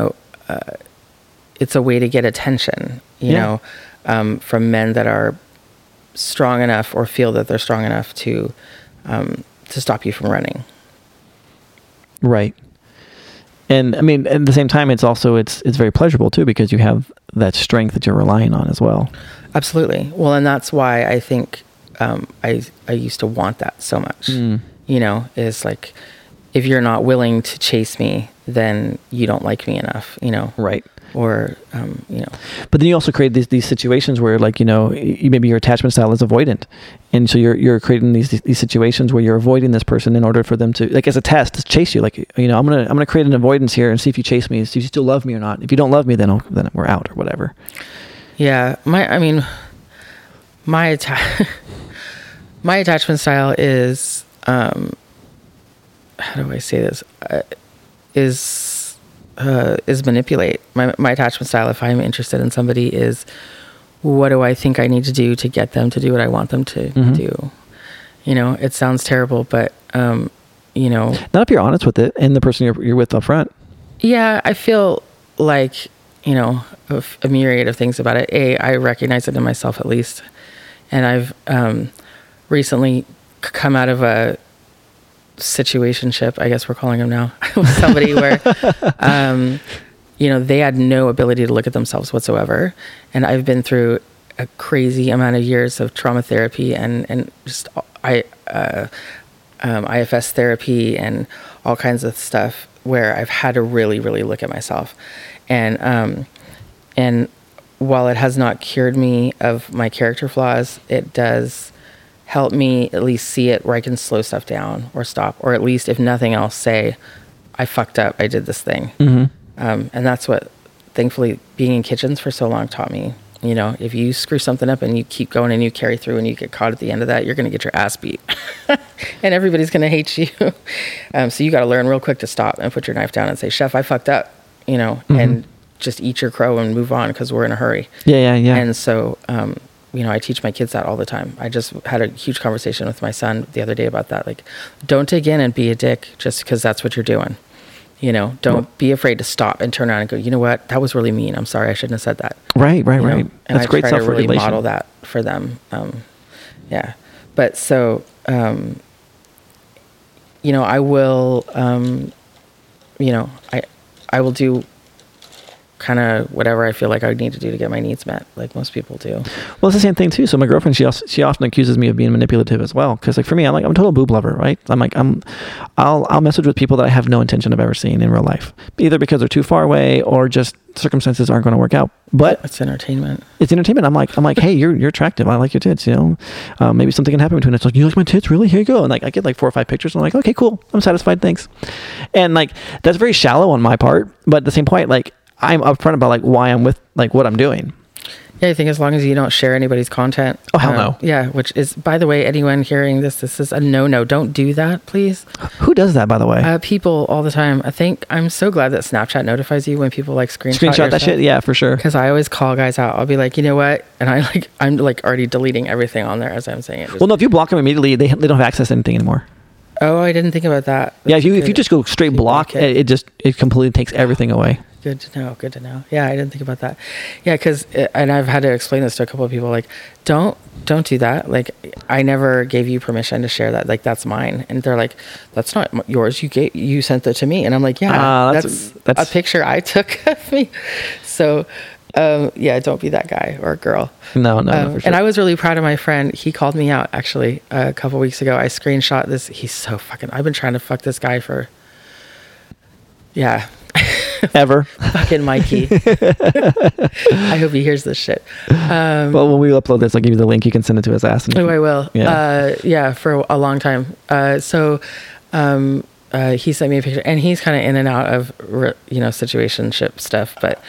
it's a way to get attention, from men that are strong enough or feel that they're strong enough to stop you from running. Right. And I mean, at the same time, it's very pleasurable too, because you have that strength that you're relying on as well. Absolutely. Well, and that's why I think I used to want that so much. Is like, if you're not willing to chase me, then you don't like me enough. Right. or But then you also create these situations where, like, maybe your attachment style is avoidant, and so you're creating these situations where you're avoiding this person in order for them to, like, as a test, to chase you. Like, I'm gonna create an avoidance here and see if you chase me, see if you still love me or not. If you don't love me, then we're out or whatever. Yeah, my attachment style is, how do I say this? Is manipulate. My attachment style, if I'm interested in somebody, is what do I think I need to do to get them to do what I want them to do? It sounds terrible, but not if you're honest with it and the person you're with up front. Yeah, I feel like, a myriad of things about it. I recognize it in myself, at least. And I've recently come out of a situationship, I guess we're calling them now, with somebody where, they had no ability to look at themselves whatsoever. And I've been through a crazy amount of years of trauma therapy and just IFS therapy and all kinds of stuff where I've had to really, really look at myself. And while it has not cured me of my character flaws, it does help me at least see it where I can slow stuff down or stop, or at least, if nothing else, say, I fucked up, I did this thing. And that's what, thankfully, being in kitchens for so long taught me. If you screw something up and you keep going and you carry through and you get caught at the end of that, you're going to get your ass beat. And everybody's going to hate you. So you got to learn real quick to stop and put your knife down and say, Chef, I fucked up, and just eat your crow and move on because we're in a hurry. Yeah. And so, I teach my kids that all the time. I just had a huge conversation with my son the other day about that. Like, don't dig in and be a dick just because that's what you're doing. Don't be afraid to stop and turn around and go, you know what? That was really mean. I'm sorry. I shouldn't have said that. Right. And That's I great try to really self-regulation. model that for them. Yeah. But so, I will, I will do kind of whatever I feel like I need to do to get my needs met, like most people do. Well, it's the same thing too. So my girlfriend, she often accuses me of being manipulative as well. Because, like, for me, I'm a total boob lover, right? I'll message with people that I have no intention of ever seeing in real life, either because they're too far away or just circumstances aren't going to work out. But it's entertainment. I'm like, hey, you're attractive. I like your tits. Maybe something can happen between us. Like, you like my tits? Really? Here you go. And like, I get like 4 or 5 pictures. And I'm like, okay, cool. I'm satisfied. Thanks. And like, that's very shallow on my part. But at the same point, like, I'm upfront about like why I'm with like what I'm doing. Yeah, I think as long as you don't share anybody's content. Oh, hell no. Yeah, which is, by the way, anyone hearing this is a no-no. Don't do that, please. Who does that, by the way? People all the time. I think I'm so glad that Snapchat notifies you when people like screenshot that shit. Yeah, for sure. Because I always call guys out. I'll be like, you know what? And I'm already deleting everything on there as I'm saying it. Well, no, if you block them immediately, they don't have access to anything anymore. Oh, I didn't think about that. Yeah, if you just go straight block, it completely takes everything away. Good to know. Yeah, I didn't think about that. Yeah, and I've had to explain this to a couple of people. Like, don't do that. Like, I never gave you permission to share that. Like, that's mine. And they're like, that's not yours. You sent that to me. And I'm like, yeah, that's a picture I took of me. So, yeah, don't be that guy or girl. No, for sure. And I was really proud of my friend. He called me out actually a couple weeks ago. I screenshot this. He's so fucking. I've been trying to fuck this guy for. Yeah. Ever. Fucking Mikey. I hope he hears this shit. Well, when we upload this, I'll give you the link. You can send it to his ass. I will. Yeah. For a long time. So he sent me a picture, and he's kind of in and out of situationship stuff, but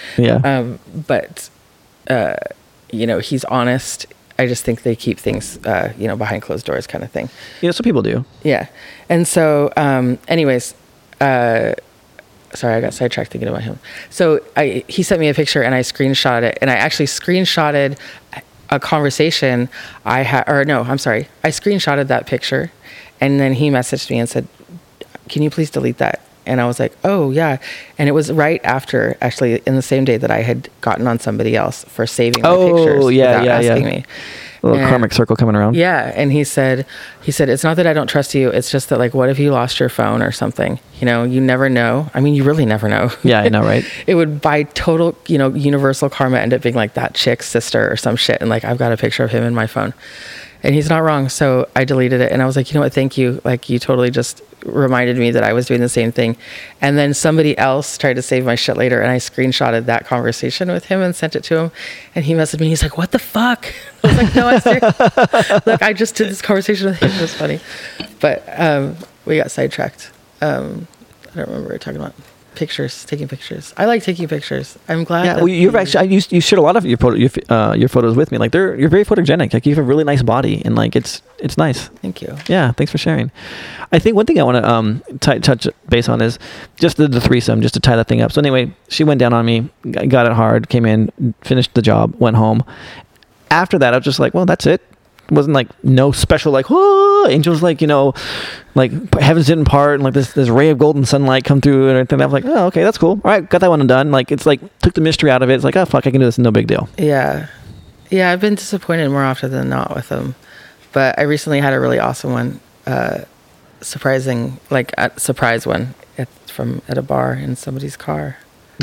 he's honest. I just think they keep things behind closed doors, kind of thing. Yeah, some people do. Yeah, and so anyways. Sorry, I got sidetracked thinking about him. So he sent me a picture and I screenshot it. And I actually screenshotted a conversation I had, I screenshotted that picture. And then he messaged me and said, can you please delete that? And I was like, oh, yeah. And it was right after, actually, in the same day that I had gotten on somebody else for saving my pictures without asking me. A little karmic circle coming around. Yeah. And he said, it's not that I don't trust you. It's just that, like, what if you lost your phone or something? You never know. I mean, you really never know. Yeah, I know, right? It would, by total, universal karma, end up being like that chick's sister or some shit. And like, I've got a picture of him in my phone. And he's not wrong. So I deleted it. And I was like, you know what? Thank you. Like, you totally just reminded me that I was doing the same thing. And then somebody else tried to save my shit later, and I screenshotted that conversation with him and sent it to him. And he messaged me. He's like, "What the fuck?" I was like, "No, I seriously, look, I just did this conversation with him. It was funny." But we got sidetracked. I don't remember what we were talking about. Pictures, taking pictures. I like taking pictures. I'm glad. Yeah, well, you've actually you shared a lot of your photos with me. Like you're very photogenic. Like you have a really nice body, and like it's nice. Thank you. Yeah, thanks for sharing. I think one thing I want to touch base on is just the threesome, just to tie that thing up. So anyway, she went down on me, got it hard, came in, finished the job, went home. After that, I was just like, well, that's it. It wasn't like no special like whoa, angels like like heavens didn't part and like this ray of golden sunlight come through and everything. I was like, oh, okay, that's cool. All right, got that one done. Like it's like took the mystery out of it. It's like, oh fuck, I can do this, no big deal. Yeah, I've been disappointed more often than not with them, but I recently had a really awesome one, surprise one at a bar in somebody's car.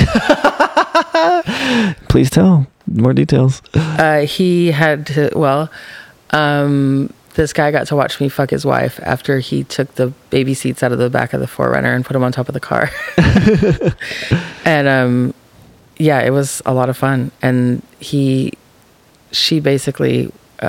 Please tell more details. He had to this guy got to watch me fuck his wife after he took the baby seats out of the back of the 4Runner and put them on top of the car. And yeah, it was a lot of fun. And she basically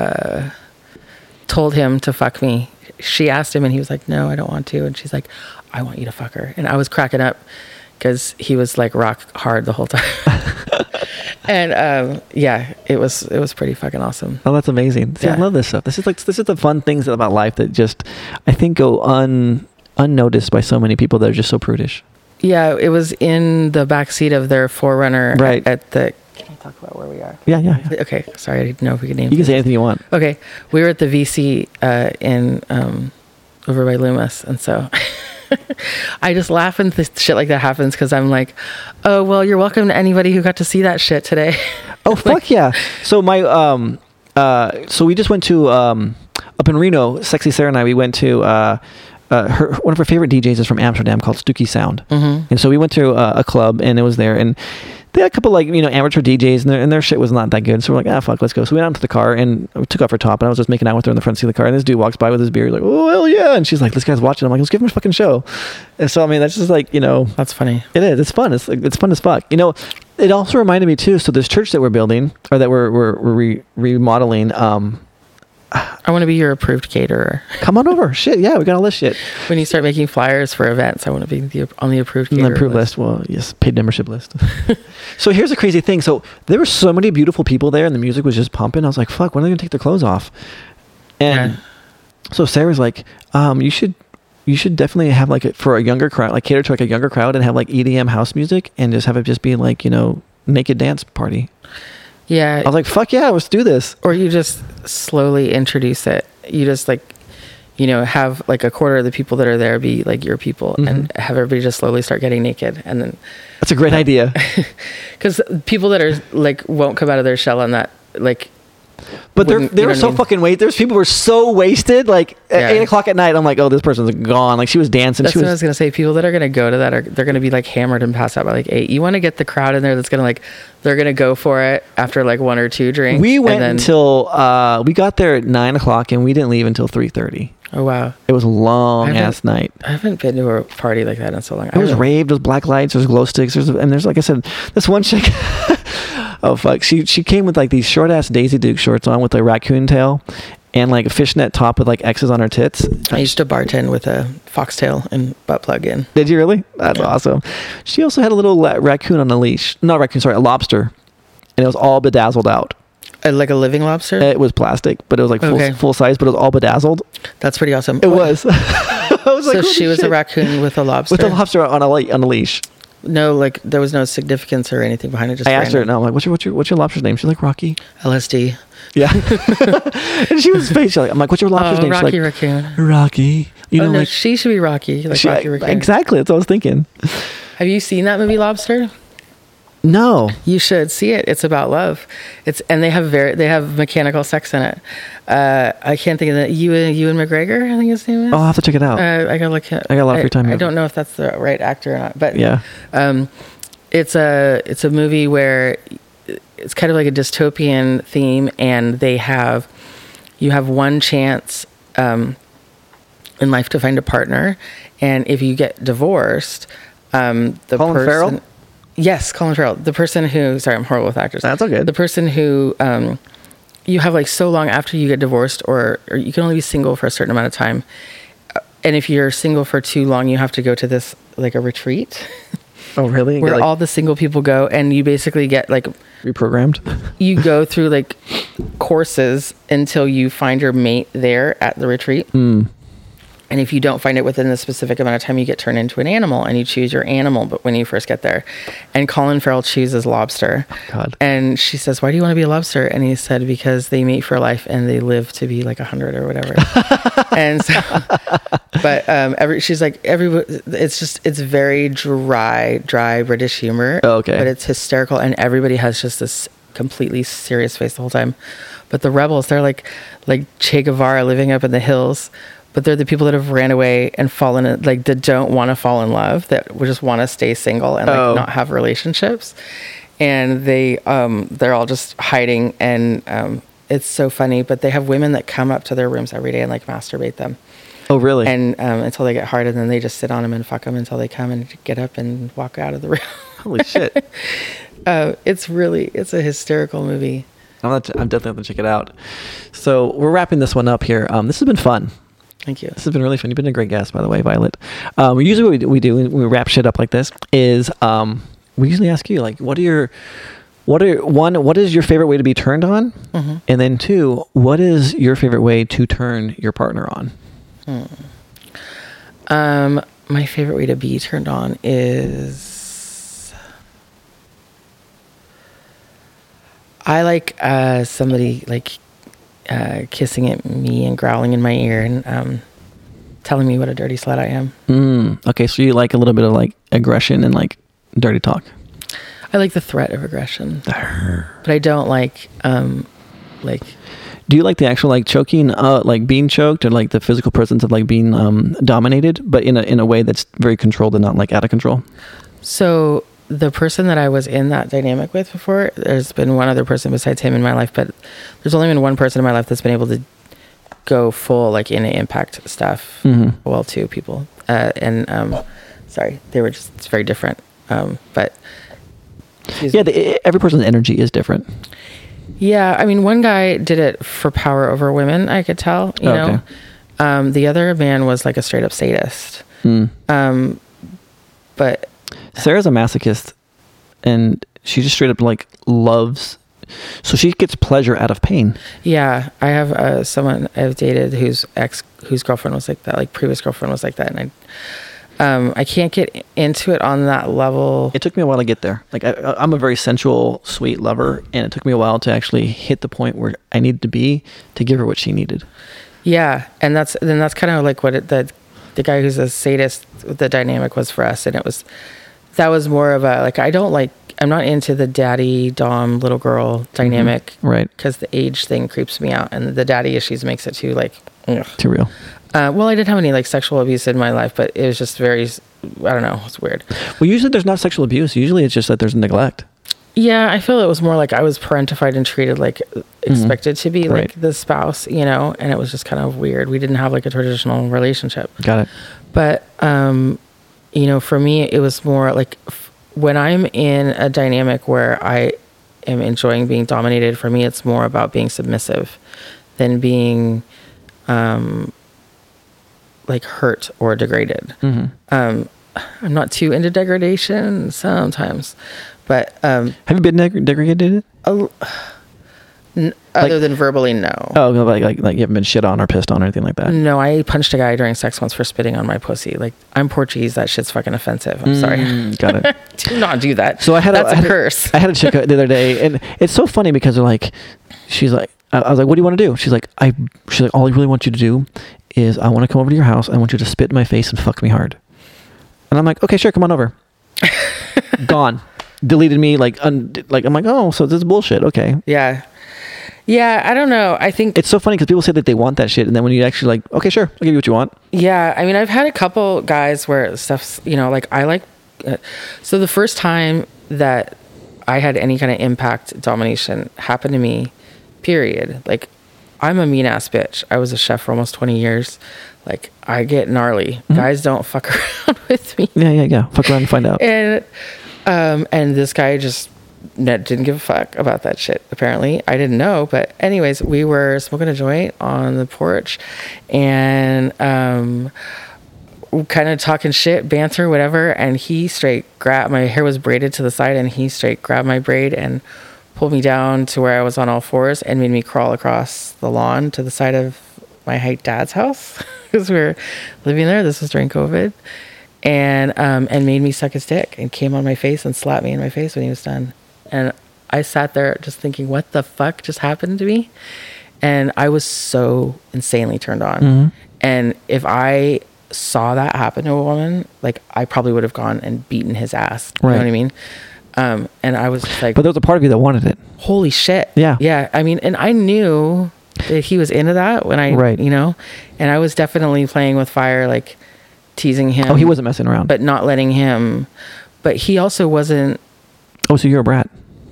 told him to fuck me. She asked him and he was like, "No, I don't want to." And she's like, "I want you to fuck her." And I was cracking up because he was like rock hard the whole time. And yeah, it was pretty fucking awesome. Oh, that's amazing. See, I love this stuff. This is the fun things about life that just I think go unnoticed by so many people that are just so prudish. Yeah, it was in the back seat of their 4Runner right. at the. Can you talk about where we are? Yeah. Okay, sorry, I didn't know if we could name. You can say anything you want. Okay, we were at the VC in over by Loomis, and so. I just laugh when shit like that happens because I'm like, oh, well, you're welcome to anybody who got to see that shit today. Oh, fuck yeah. So my, so we just went to, up in Reno, Sexy Sarah and I, we went to, one of her favorite DJs is from Amsterdam called Stooky Sound. Mm-hmm. And so we went to a club and it was there and they had a couple amateur DJs and their shit was not that good. So we're like, fuck, let's go. So we went out to the car and we took off her top and I was just making out with her in the front seat of the car. And this dude walks by with his beer. He's like, oh, hell yeah. And she's like, this guy's watching. I'm like, let's give him a fucking show. And so, I mean, that's just like, That's funny. It is. It's fun. It's fun as fuck. It also reminded me too. So this church that we're building or that we're remodeling, I want to be your approved caterer. Come on over. Shit, yeah, we got all this shit. When you start making flyers for events, I want to be on the approved caterer list. Well, yes, paid membership list. So here's the crazy thing. So there were so many beautiful people there, and the music was just pumping. I was like, "Fuck, when are they gonna take their clothes off?" And so Sarah's like, "You should definitely have for a younger crowd, like cater to a younger crowd, and have EDM house music, and just have it just be naked dance party." Yeah. I was like, fuck yeah, let's do this. Or you just slowly introduce it. You just have a quarter of the people that are there be your people and have everybody just slowly start getting naked. And then that's a great idea. Because people that are won't come out of their shell on that, but they were so fucking wasted. There's people who were so wasted. At 8:00 at night, I'm like, oh, this person's gone. She was dancing. That's what I was gonna say. People that are gonna go to that they're gonna be hammered and pass out by 8. You want to get the crowd in there that's gonna they're gonna go for it after 1 or 2 drinks. We went until we got there at 9:00 and we didn't leave until 3:30. Oh wow! It was a long ass night. I haven't been to a party like that in so long. It was raved. There's black lights. There's glow sticks. There's like I said, this one chick. Oh fuck! She came with these short ass Daisy Duke shorts on with a raccoon tail, and a fishnet top with X's on her tits. I used to bartend with a foxtail and butt plug in. Did you really? That's awesome. She also had a little raccoon on a leash. Not raccoon, sorry, a lobster, and it was all bedazzled out. Like a living lobster? It was plastic, but it was full size, but it was all bedazzled. That's pretty awesome. It was. I was so she was a raccoon with a lobster? With a lobster on a leash. No, there was no significance or anything behind it. Just I asked her, no, I'm like, what's your lobster's name? She's like, Rocky. LSD. Yeah. And she was face. I'm like, what's your lobster's name? Rocky She's Raccoon. Rocky. No, she should be Rocky. Rocky Raccoon. Exactly. That's what I was thinking. Have you seen that movie Lobster? No. You should see it. It's about love. And they have mechanical sex in it. I can't think of that. Ewan McGregor, I think his name is. I'll have to check it out. I gotta look at. I got a lot of free time. I don't know if that's the right actor or not, but yeah. It's a movie where it's kind of like a dystopian theme, and you have one chance. in life to find a partner. And if you get divorced, the Colin Farrell? Yes, Colin Farrell. The person who, sorry, I'm horrible with actors. That's okay. The person who, you have like so long after you get divorced, or you can only be single for a certain amount of time. And if you're single for too long, you have to go to this, like a retreat. Oh, really? Where all the single people go, and you basically get like reprogrammed. You go through like courses until you find your mate there at the retreat. And if you don't find it within a specific amount of time, you get turned into an animal, and you choose your animal. But when you first get there, and Colin Farrell chooses lobster. Oh, God. And she says, "Why do you want to be a lobster?" And he said, "Because they mate for life and they live to be like 100 or whatever." And so, but it's very dry British humor. Oh, okay. But it's hysterical, and everybody has just this completely serious face the whole time. But the rebels, they're like Che Guevara living up in the hills. But they're the people that have ran away and fallen in, like, that don't want to fall in love, that just want to stay single and like not have relationships. And they're all just hiding, and it's so funny. But they have women that come up to their rooms every day and like masturbate them. Oh, really? And until they get hard, and then they just sit on them and fuck them until they come and get up and walk out of the room. Holy shit. It's a hysterical movie. I'm definitely going to check it out. So we're wrapping this one up here. This has been fun. Thank you. This has been really fun. You've been a great guest, by the way, Violet. Usually what we do when we wrap shit up like this is we usually ask you, like, what is your favorite way to be turned on? Mm-hmm. And then 2, what is your favorite way to turn your partner on? My favorite way to be turned on is I like somebody like kissing at me and growling in my ear and telling me what a dirty slut I am. Okay, so you like a little bit of like aggression and like dirty talk. I like the threat of aggression, but I don't like like. Do you like the actual like choking, like being choked, or like the physical presence of like being dominated, but in a way that's very controlled and not like out of control? So the person that I was in that dynamic with before, there's been one other person besides him in my life, but there's only been one person in my life that's been able to go full like in impact stuff. Mm-hmm. Well, 2 people, sorry, they were just, it's very different. But yeah, every person's energy is different. Yeah, I mean, one guy did it for power over women, I could tell, you know. The other man was like a straight up sadist. But Sarah's a masochist, and she just straight up like loves, so she gets pleasure out of pain. Yeah, I have someone I've dated whose girlfriend was like that, like previous girlfriend was like that, and I can't get into it on that level. It took me a while to get there. Like I'm a very sensual, sweet lover, and it took me a while to actually hit the point where I needed to be to give her what she needed. Yeah, and that's kind of like what the guy who's a sadist, the dynamic was for us, and that was more of a like, I'm not into the daddy dom little girl dynamic, right? Because the age thing creeps me out, and the daddy issues makes it too like too real. Well, I didn't have any like sexual abuse in my life, but it was just very, I don't know, it's weird. Well, usually there's not sexual abuse. Usually it's just that there's neglect. Yeah, I feel it was more like I was parentified and treated like expected to be like the spouse, you know, and it was just kind of weird. We didn't have like a traditional relationship. Got it. But, you know, for me, it was more like when I'm in a dynamic where I am enjoying being dominated, for me, it's more about being submissive than being like hurt or degraded. I'm not too into degradation sometimes, but have you been degraded? Other than verbally, no. Oh, like you haven't been shit on or pissed on or anything like that? No, I punched a guy during sex once for spitting on my pussy. Like, I'm Portuguese, that shit's fucking offensive. I'm sorry. Got it. Do not do that. So that's a curse. I had a chick the other day, and it's so funny because they're like, she's like, I was like, what do you want to do? She's like, all I really want you to do is I want to come over to your house. I want you to spit in my face and fuck me hard. And I'm like, okay, sure, come on over. Gone. Deleted me, like I'm like, oh, so this is bullshit. Okay. Yeah, I don't know. I think it's so funny because people say that they want that shit, and then when you actually like, okay, sure, I'll give you what you want. Yeah, I mean, I've had a couple guys where stuff's, you know, like I like. So the first time that I had any kind of impact domination happened to me, period. Like, I'm a mean ass bitch. I was a chef for almost 20 years. Like, I get gnarly. Guys don't fuck around with me. Yeah. Fuck around and find out. And this guy just didn't give a fuck about that shit. Apparently, I didn't know. But anyways, we were smoking a joint on the porch, and kind of talking shit, banter, whatever. And he straight grabbed my hair was braided to the side, and he straight grabbed my braid and pulled me down to where I was on all fours and made me crawl across the lawn to the side of my dad's house because we were living there. This was during COVID. And made me suck his dick and came on my face and slapped me in my face when he was done. And I sat there just thinking, what the fuck just happened to me? And I was so insanely turned on. And if I saw that happen to a woman, like, I probably would have gone and beaten his ass. You know what I mean? And I was like, but there was a part of you that wanted it. Holy shit. Yeah. I mean, and I knew that he was into that when and I was definitely playing with fire, like teasing him. Oh, he wasn't messing around, but not letting him. But he also wasn't. Oh, so you're a brat.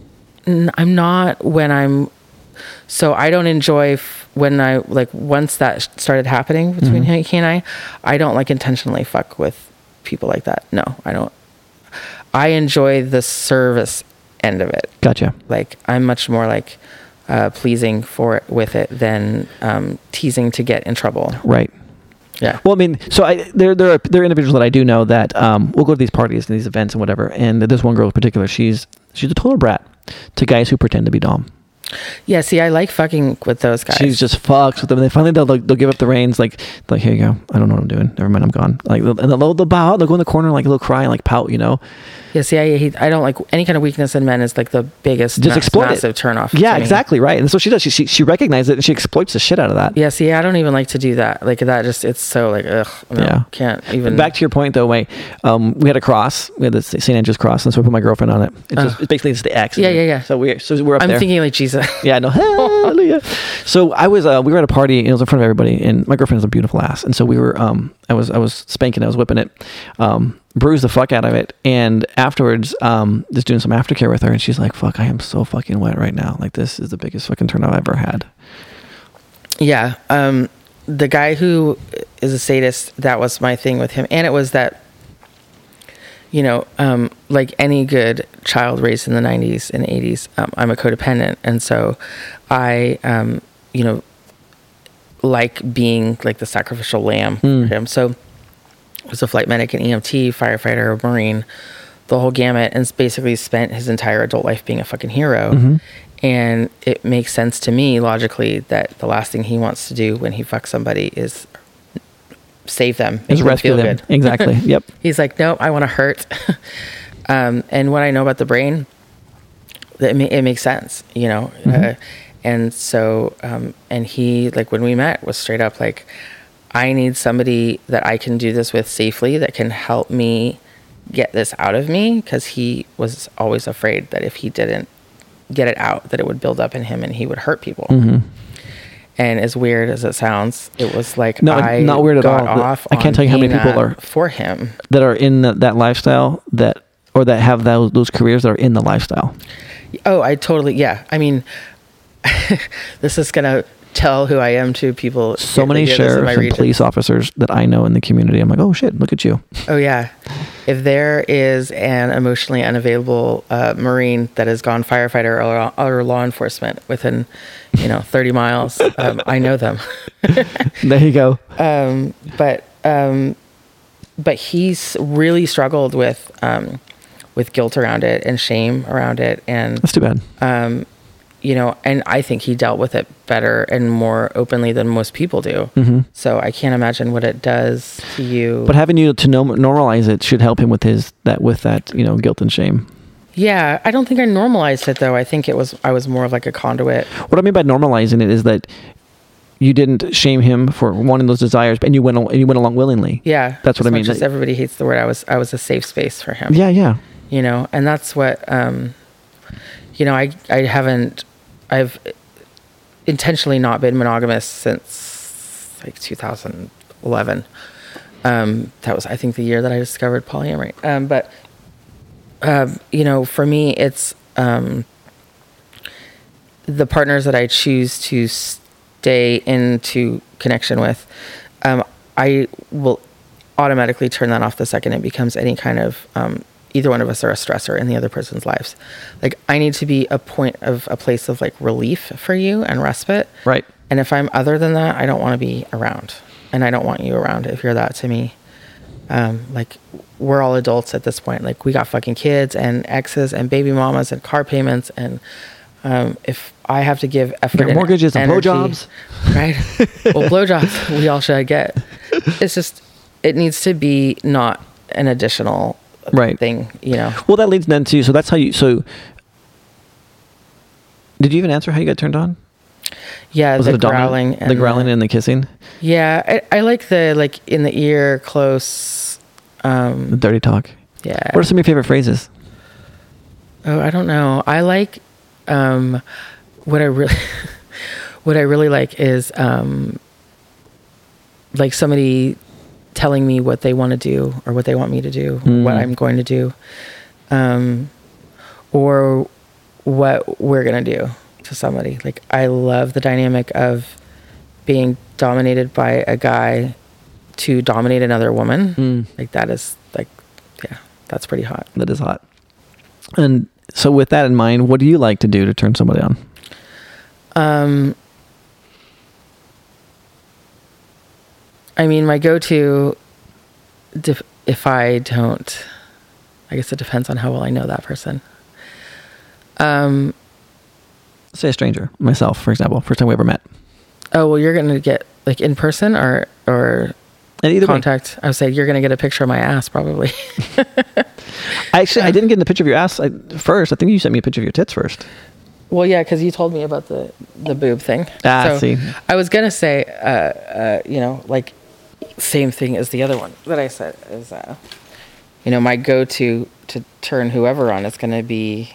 I'm not when I'm. So I don't enjoy when I once that started happening between he and I don't like intentionally fuck with people like that. No, I don't. I enjoy the service end of it. Gotcha. Like, I'm much more like pleasing with it than teasing to get in trouble. Right. Yeah. Well, I mean, so there are individuals that I do know that will go to these parties and these events and whatever. And this one girl in particular, she's a total brat to guys who pretend to be dom. Yeah, see, I like fucking with those guys. She just fucks with them. And finally they'll give up the reins. Like, here you go. I don't know what I'm doing. Never mind, I'm gone. Like, and they'll bow out. They'll go in the corner like a little cry and like pout, you know. Yeah, see, I don't like any kind of weakness in men is like the biggest massive turnoff. Yeah, exactly right. And so she does. She recognizes it and she exploits the shit out of that. Yeah, see, I don't even like to do that. Like, that just, it's so like, ugh. No, yeah, can't even. Back to your point though, Wait. We had a cross. We had the St. Andrew's cross, and so I put my girlfriend on it. It's basically just the X. Yeah. So we're up I'm there. thinking like Jesus. Yeah, no. Hallelujah. So I was. We were at a party. And it was in front of everybody, and my girlfriend has a beautiful ass, and so we were. I was spanking. I was whipping it. Bruised the fuck out of it, and afterwards just doing some aftercare with her, and she's like, fuck, I am so fucking wet right now. Like, this is the biggest fucking turn I've ever had. Yeah. The guy who is a sadist, that was my thing with him. And it was that, like any good child raised in the 90s and 80s, I'm a codependent, and so I like being like the sacrificial lamb for him. So was a flight medic, an EMT, firefighter, a Marine, the whole gamut, and basically spent his entire adult life being a fucking hero. And it makes sense to me logically that the last thing he wants to do when he fucks somebody is save them, make them rescue feel them. good. Exactly. Yep. He's like, no, I want to hurt. And what I know about the brain, it makes sense, and so, and he, like, when we met, was straight up like, I need somebody that I can do this with safely, that can help me get this out of me, because he was always afraid that if he didn't get it out, that it would build up in him and he would hurt people. And as weird as it sounds, it was like, not weird at all. I can't tell you how many people are for him that are in that lifestyle that have those careers that are in the lifestyle. Oh, I totally, yeah. I mean, this is going to tell who I am to people. So many sheriffs and police officers that I know in the community. I'm like, oh shit, look at you. Oh yeah. If there is an emotionally unavailable Marine that has gone firefighter or law enforcement within, 30 miles, I know them. There you go. But he's really struggled with guilt around it and shame around it, and that's too bad. And I think he dealt with it better and more openly than most people do. So I can't imagine what it does to you. But having you to normalize it should help him with that guilt and shame. Yeah, I don't think I normalized it though. I think I was more of like a conduit. What I mean by normalizing it is that you didn't shame him for wanting those desires, and you went along willingly. Yeah, that's what I mean. Just everybody hates the word. I was a safe space for him. Yeah. And that's what I've intentionally not been monogamous since like 2011. That was, I think, the year that I discovered polyamory. But for me, it's the partners that I choose to stay into connection with. I will automatically turn that off the second it becomes any kind of, either one of us are a stressor in the other person's lives. Like, I need to be a place of like relief for you and respite. Right. And if I'm other than that, I don't want to be around, and I don't want you around if you're that to me. Like, we're all adults at this point. Like, we got fucking kids and exes and baby mamas and car payments. And, if I have to give effort and mortgages and energy, blowjobs, right? Well, blowjobs we all should get. It's just, it needs to be not an additional thing, you know? Well, that leads then to, so that's how you, so did you even answer how you got turned on? Yeah, Was the it growling. the growling and the kissing? Yeah, I like the, like, in the ear, close. The dirty talk. Yeah. What are some of your favorite phrases? Oh, I don't know. I like, what I really like is, like somebody telling me what they want to do or what they want me to do, what I'm going to do, or what we're going to do to somebody. Like, I love the dynamic of being dominated by a guy to dominate another woman. Like, that is like, yeah, that's pretty hot. That is hot. And so with that in mind, what do you like to do to turn somebody on? I mean, my go-to, if I don't, I guess it depends on how well I know that person. Say a stranger, myself, for example, first time we ever met. Oh, well, you're going to get, like, in person or And either contact. I would say you're going to get a picture of my ass, probably. I didn't get in the picture of your ass first. I think you sent me a picture of your tits first. Well, yeah, because you told me about the boob thing. See. I was going to say, you know, like, same thing as the other one that I said is, you know, my go-to to turn whoever on is going to be...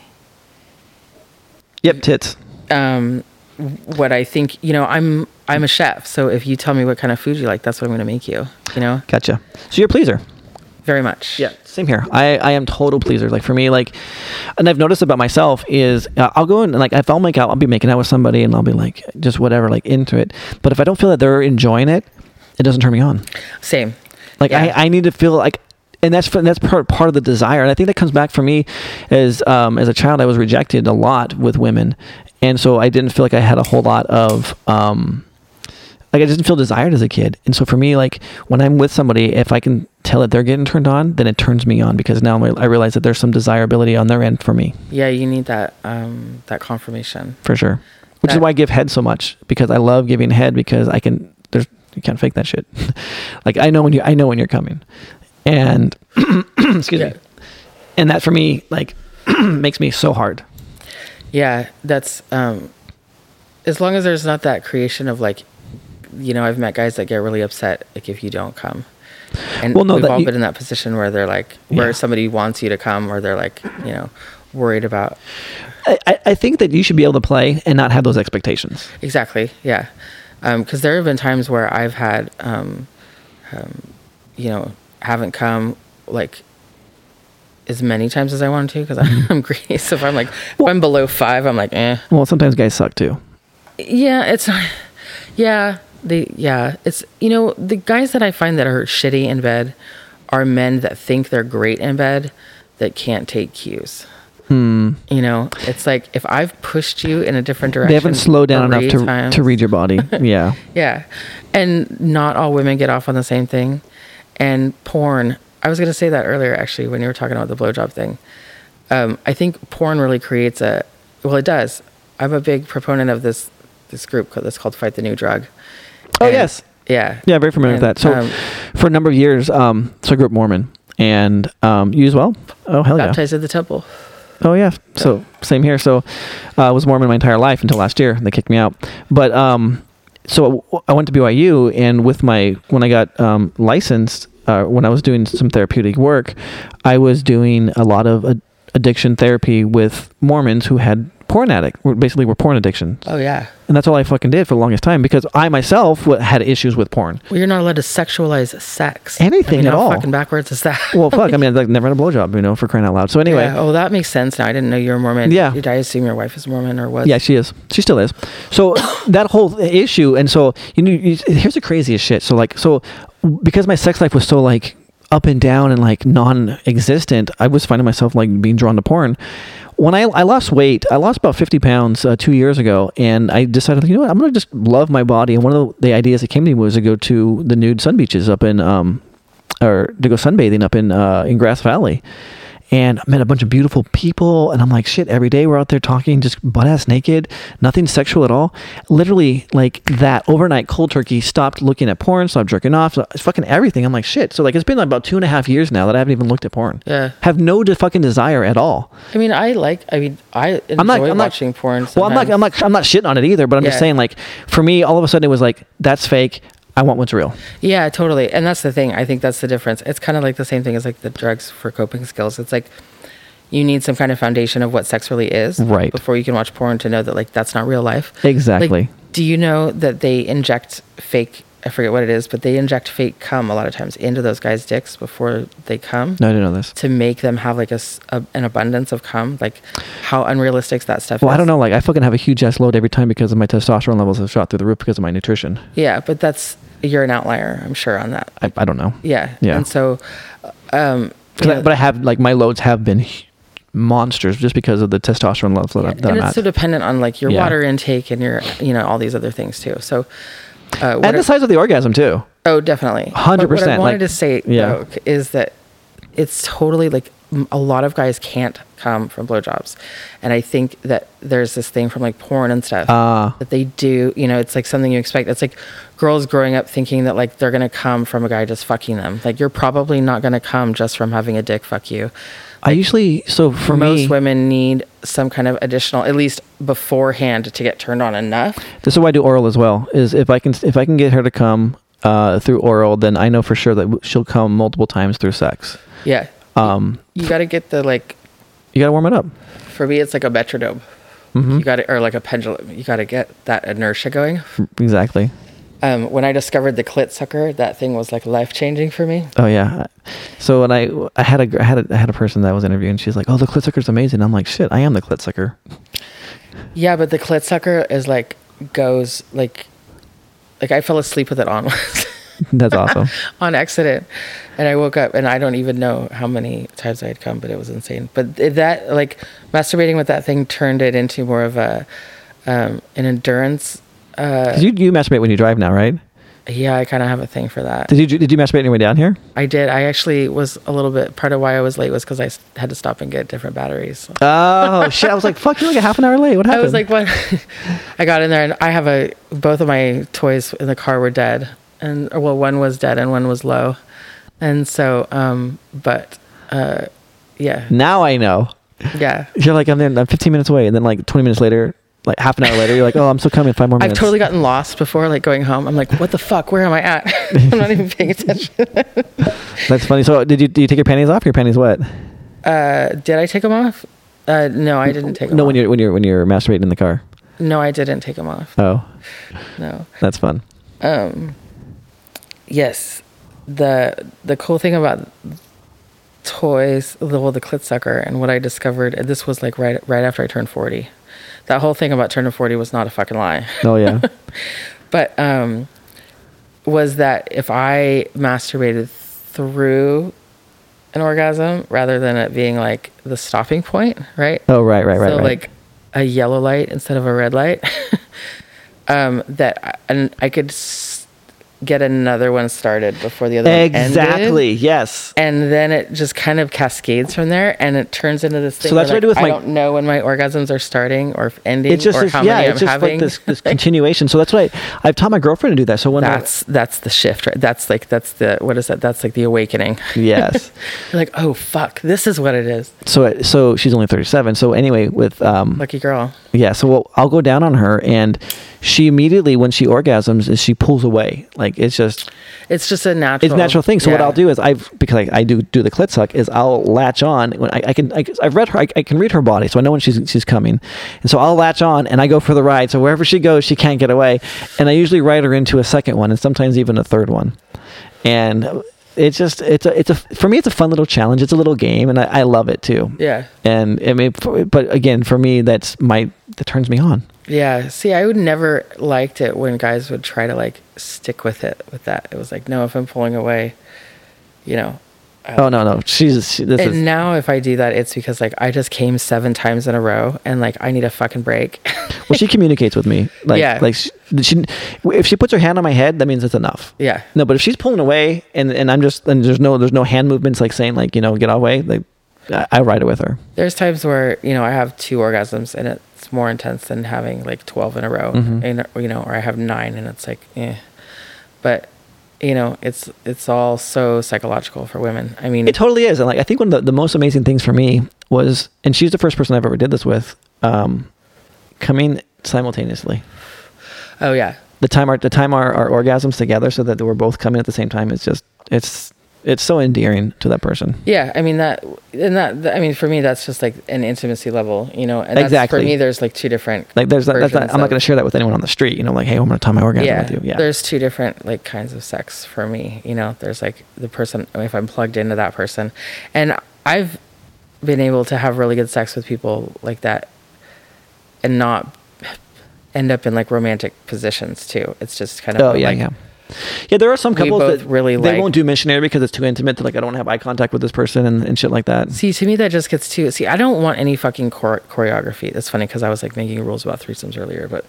Yep, tits. What I think, you know, I'm a chef, so if you tell me what kind of food you like, that's what I'm going to make you, you know? Gotcha. So you're a pleaser. Very much. Yeah, same here. I am total pleaser. Like, for me, like, and I've noticed about myself is I'll go in and, like, if I'll be making out with somebody and I'll be like, just whatever, like, into it. But if I don't feel that they're enjoying it, it doesn't turn me on. Same. Like, yeah. I need to feel like, and that's part of the desire. And I think that comes back for me as a child, I was rejected a lot with women. And so I didn't feel like I had a whole lot of, like, I didn't feel desired as a kid. And so for me, like, when I'm with somebody, if I can tell that they're getting turned on, then it turns me on, because now I realize that there's some desirability on their end for me. Yeah, you need that that confirmation. For sure. Which is why I give head so much, because I love giving head, because you can't fake that shit. Like, I know when you're coming. And excuse me. And that for me, like, makes me so hard. Yeah, that's as long as there's not that creation of, like, you know, I've met guys that get really upset, like, if you don't come. And we've all been in that position where they're like, where somebody wants you to come, or they're like, you know, worried about. I think that you should be able to play and not have those expectations. Exactly. Yeah. Because there have been times where I've had, you know, haven't come, like, as many times as I wanted to, because I'm greedy. So if I'm like, if I'm below 5, I'm like, eh. Well, sometimes guys suck too. Yeah, it's, it's, you know, the guys that I find that are shitty in bed are men that think they're great in bed that can't take cues. You know, it's like, if I've pushed you in a different direction, they haven't slowed down enough to read your body. Yeah. Yeah. And not all women get off on the same thing. And porn, I was going to say that earlier, actually, when you were talking about the blowjob thing. I think porn really creates it does. I'm a big proponent of this group that's called Fight the New Drug. Oh, yes. Yeah. Yeah, very familiar with that. So for a number of years, so I grew up Mormon. And you as well? Oh, hell yeah. Baptized at the temple. Oh, yeah. So same here. So I was Mormon my entire life until last year. They kicked me out. But so I went to BYU, and when I got licensed, when I was doing some therapeutic work, I was doing a lot of addiction therapy with Mormons who had porn addict, basically were porn addictions. Oh, yeah. And that's all I fucking did for the longest time, because I myself had issues with porn. Well, you're not allowed to sexualize sex. Anything at all. How fucking backwards is that? Well, fuck. I mean, I never had a blowjob, you know, for crying out loud. So anyway. Yeah. Oh, that makes sense now. I didn't know you were Mormon. Yeah. I assume your wife is Mormon or was. Yeah, she is. She still is. So that whole issue, and so, you know, here's the craziest shit. So because my sex life was so like up and down and like non-existent, I was finding myself like being drawn to porn. When I lost weight, I lost about 50 pounds 2 years ago, and I decided, you know what, I'm going to just love my body. And one of the ideas that came to me was to go to the nude sun beaches up in, or to go sunbathing up in Grass Valley. And I met a bunch of beautiful people, and I'm like, shit, every day we're out there talking, just butt-ass naked, nothing sexual at all. Literally, like, that overnight cold turkey, stopped looking at porn, stopped jerking off, fucking everything. I'm like, shit. So, like, it's been like about 2.5 years now that I haven't even looked at porn. Yeah. Have no fucking desire at all. I mean, I enjoy watching porn sometimes. Well, I'm not shitting on it either, but I'm just saying, like, for me, all of a sudden it was like, that's fake. I want what's real. Yeah, totally. And that's the thing. I think that's the difference. It's kind of like the same thing as like the drugs for coping skills. It's like you need some kind of foundation of what sex really is, right, before you can watch porn to know that like that's not real life. Exactly. Like, do you know that they inject fake, I forget what it is, but they inject fake cum a lot of times into those guys' dicks before they come? No, I didn't know this. To make them have like an abundance of cum. Like how unrealistic that stuff is. Well, I don't know. Like I fucking have a huge ass load every time because of my testosterone levels have shot through the roof because of my nutrition. Yeah, but you're an outlier, I'm sure, on that. I don't know. Yeah. Yeah. And so, but I have, like, my loads have been monsters just because of the testosterone levels that I'm it's at. so dependent on like your water intake and your, all these other things too. So, and the size of the orgasm too. Oh, definitely. 100%. What I wanted to say though, is that it's totally like a lot of guys can't come from blowjobs, and I think that there's this thing from like porn and stuff that they do. It's like something you expect. It's like girls growing up thinking that like they're gonna come from a guy just fucking them. Like you're probably not gonna come just from having a dick fuck you. Like, for most women need some kind of additional, at least beforehand, to get turned on enough. This is why I do oral as well. Is if I can get her to come through oral, then I know for sure that she'll come multiple times through sex. Yeah. You got to get the like. You got to warm it up. For me, it's like a metronome. Mm-hmm. You got to, or like a pendulum. You got to get that inertia going. Exactly. When I discovered the clit sucker, that thing was like life changing for me. Oh yeah. So when I had a person that was interviewing, she's like, "Oh, the clit sucker's amazing." I'm like, "Shit, I am the clit sucker." Yeah, but the clit sucker is like goes like I fell asleep with it on. That's awesome. On accident, and I woke up and I don't even know how many times I had come, but it was insane. But that like masturbating with that thing turned it into more of a an endurance. 'Cause you masturbate when you drive now, right? Yeah, I kind of have a thing for that. Did you masturbate on your way down here? I did. I actually was a little bit, part of why I was late was because I had to stop and get different batteries. Oh shit! I was like, "Fuck, you're like a half an hour late. What happened?" I was like, "What?" I got in there and I have both of my toys in the car were dead, and well, one was dead and one was low, and so, yeah. Now I know. Yeah. You're like, I'm 15 minutes away, and then like 20 minutes later. Like half an hour later, you're like, "Oh, I'm still coming. 5 more minutes." I've totally gotten lost before, like going home. I'm like, "What the fuck? Where am I at?" I'm not even paying attention. That's funny. So, did you take your panties off? Your panties wet? Did I take them off? No, I didn't take them off. No, when you're masturbating in the car. No, I didn't take them off. Oh, no, that's fun. Yes, the cool thing about toys, the clit sucker, and what I discovered, and this was like right after I turned 40. That whole thing about turning 40 was not a fucking lie. Oh yeah. But was that if I masturbated through an orgasm rather than it being like the stopping point, right? Oh right. So like a yellow light instead of a red light, and I could get another one started before the other one ended. Exactly. Yes. And then it just kind of cascades from there, and it turns into this thing. So that's what I do with I don't know when my orgasms are starting or ending, it's just or how many I'm having. Like this continuation. So that's what I've taught my girlfriend to do that. So when that's the shift, right? That's the what is that? That's like the awakening. Yes. You're like, oh fuck, this is what it is. So she's only 37. So anyway, with lucky girl. Yeah. So I'll go down on her, and she immediately, when she orgasms, is she pulls away. Like it's just a natural thing. So what I'll do is because I do the clit suck, is I'll latch on when I can read her body, so I know when she's coming, and so I'll latch on and I go for the ride. So wherever she goes, she can't get away, and I usually ride her into a second one and sometimes even a third one, and for me, it's a fun little challenge. It's a little game, and I love it too. Yeah. And I mean, but again, for me, that turns me on. Yeah. See, I would never liked it when guys would try to like stick with that. It was like, no, if I'm pulling away, you know. Oh no. Now if I do that, it's because like I just came 7 times in a row and like I need a fucking break. Well, she communicates with me. Like, yeah. Like if she puts her hand on my head, that means it's enough. Yeah. No, but if she's pulling away and there's no hand movements like saying like, you know, get away. Like I ride it with her. There's times where, you know, I have 2 orgasms and it's more intense than having like 12 in a row, and, you know, or I have 9 and it's like, but you know, it's all so psychological for women. I mean, it totally is. And like, I think one of the most amazing things for me was, and she's the first person I've ever did this with, coming simultaneously. Oh yeah. The time our orgasms together so that we're both coming at the same time is just, it's so endearing to that person. Yeah. I mean I mean, for me, that's just like an intimacy level, you know, and that's, exactly. For me, there's like 2 different, like I'm not going to share that with anyone on the street, you know, like, hey, I'm going to time my orgasm with you. Yeah. There's 2 different like kinds of sex for me, you know, there's like the person, if I'm plugged into that person, and I've been able to have really good sex with people like that and not end up in like romantic positions too. It's just kind of Yeah, there are some couples that really they won't do missionary because it's too intimate. To like, I don't have eye contact with this person and shit like that. See, to me, that just gets too. See, I don't want any fucking choreography. That's funny because I was like making rules about threesomes earlier, but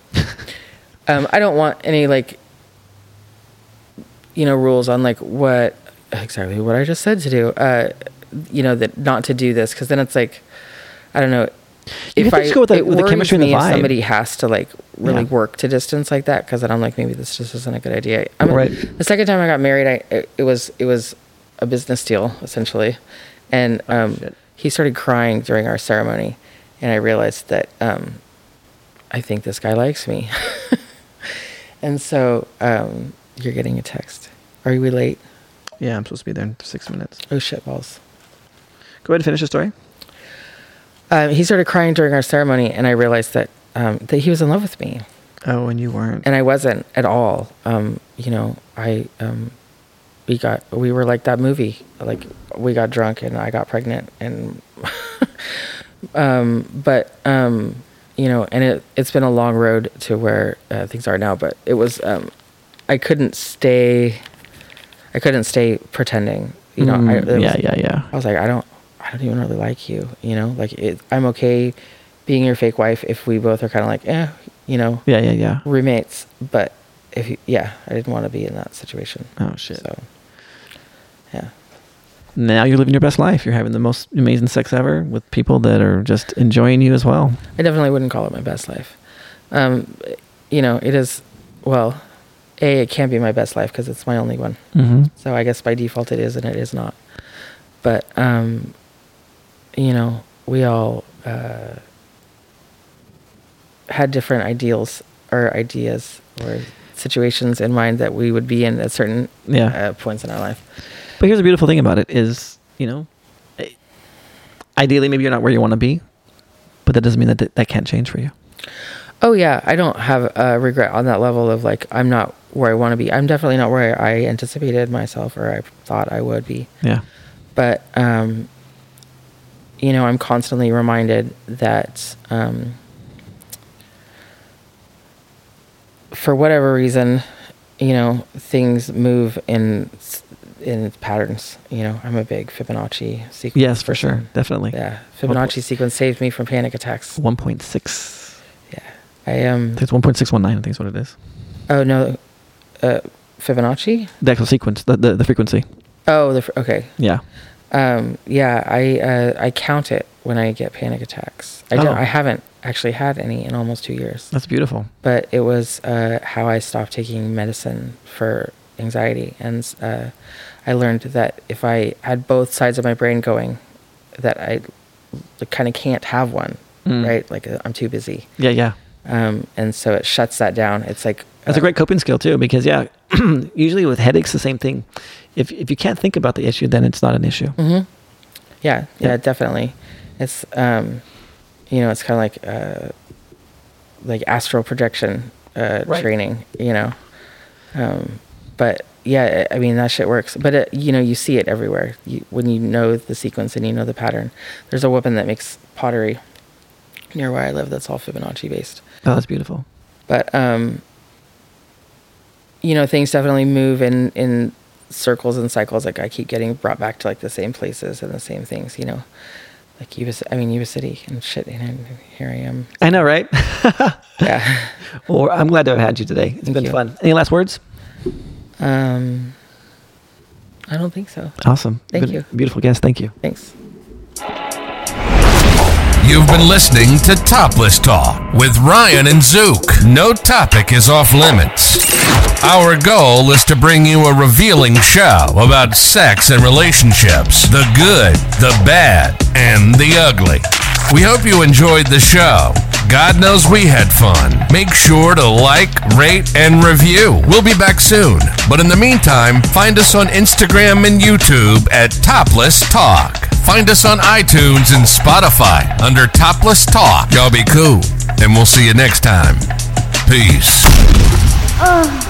I don't want any like, you know, rules on like what exactly what I just said to do. You know, that not to do this because then it's like, I don't know. You have to just go with the chemistry and the vibe. If somebody has to like really work to distance like that, because then I'm like, maybe this just isn't a good idea. Right. The second time I got married, it was a business deal essentially, and he started crying during our ceremony, and I realized that I think this guy likes me, and so you're getting a text. Are we late? Yeah, I'm supposed to be there in 6 minutes. Oh shit balls. Go ahead and finish the story. He started crying during our ceremony, and I realized that he was in love with me. Oh, and you weren't. And I wasn't at all. You know, we were like that movie. Like we got drunk and I got pregnant, and but you know, and it's been a long road to where things are now. But it was I couldn't stay pretending. You know, yeah. I was like, I don't even really like you, you know, like I'm okay being your fake wife if we both are kind of like, you know, yeah, roommates. But I didn't want to be in that situation. Oh shit. So, yeah. Now you're living your best life. You're having the most amazing sex ever with people that are just enjoying you as well. I definitely wouldn't call it my best life. You know, it is, well, it can't be my best life because it's my only one. Mm-hmm. So I guess by default it is and it is not. But, you know, we all had different ideals or ideas or situations in mind that we would be in at certain points in our life. But here's the beautiful thing about it is, you know, ideally maybe you're not where you want to be, but that doesn't mean that can't change for you. Oh yeah, I don't have a regret on that level of like, I'm not where I want to be. I'm definitely not where I anticipated myself or I thought I would be. Yeah. But, you know, I'm constantly reminded that for whatever reason, you know, things move in patterns. You know, I'm a big Fibonacci sequence. Yes, for sure. Definitely. Yeah. Fibonacci sequence saved me from panic attacks. 1.6. Yeah. I am. It's 1.619, I think is what it is. Oh, no. Fibonacci? The actual sequence, the frequency. Oh, okay. Yeah. Yeah, I count it when I get panic attacks. I haven't actually had any in almost 2 years. That's beautiful. But it was how I stopped taking medicine for anxiety. And I learned that if I had both sides of my brain going, that I kind of can't have one, right? Like I'm too busy. Yeah. And so it shuts that down. It's like... That's a great coping skill too, because usually with headaches, the same thing. If you can't think about the issue, then it's not an issue. Mm-hmm. Yeah, definitely. It's, you know, it's kind of like astral projection training, you know. But yeah, I mean, that shit works. But, you see it everywhere. When you know the sequence and you know the pattern. There's a woman that makes pottery near where I live that's all Fibonacci based. Oh, that's beautiful. But, things definitely move in circles and cycles. Like I keep getting brought back to like the same places and the same things, like Yuba City and shit. And here I am. I know, right? Yeah. Well, I'm glad to have had you today. It's been fun. Any last words? I don't think so. Awesome. Thank you. Beautiful guest. Thank you. Thanks. You've been listening to Topless Talk with Ryan and Zook. No topic is off limits. Our goal is to bring you a revealing show about sex and relationships, the good, the bad, and the ugly. We hope you enjoyed the show. God knows we had fun. Make sure to like, rate, and review. We'll be back soon. But in the meantime, find us on Instagram and YouTube at Topless Talk. Find us on iTunes and Spotify under Topless Talk. Y'all be cool, and we'll see you next time. Peace.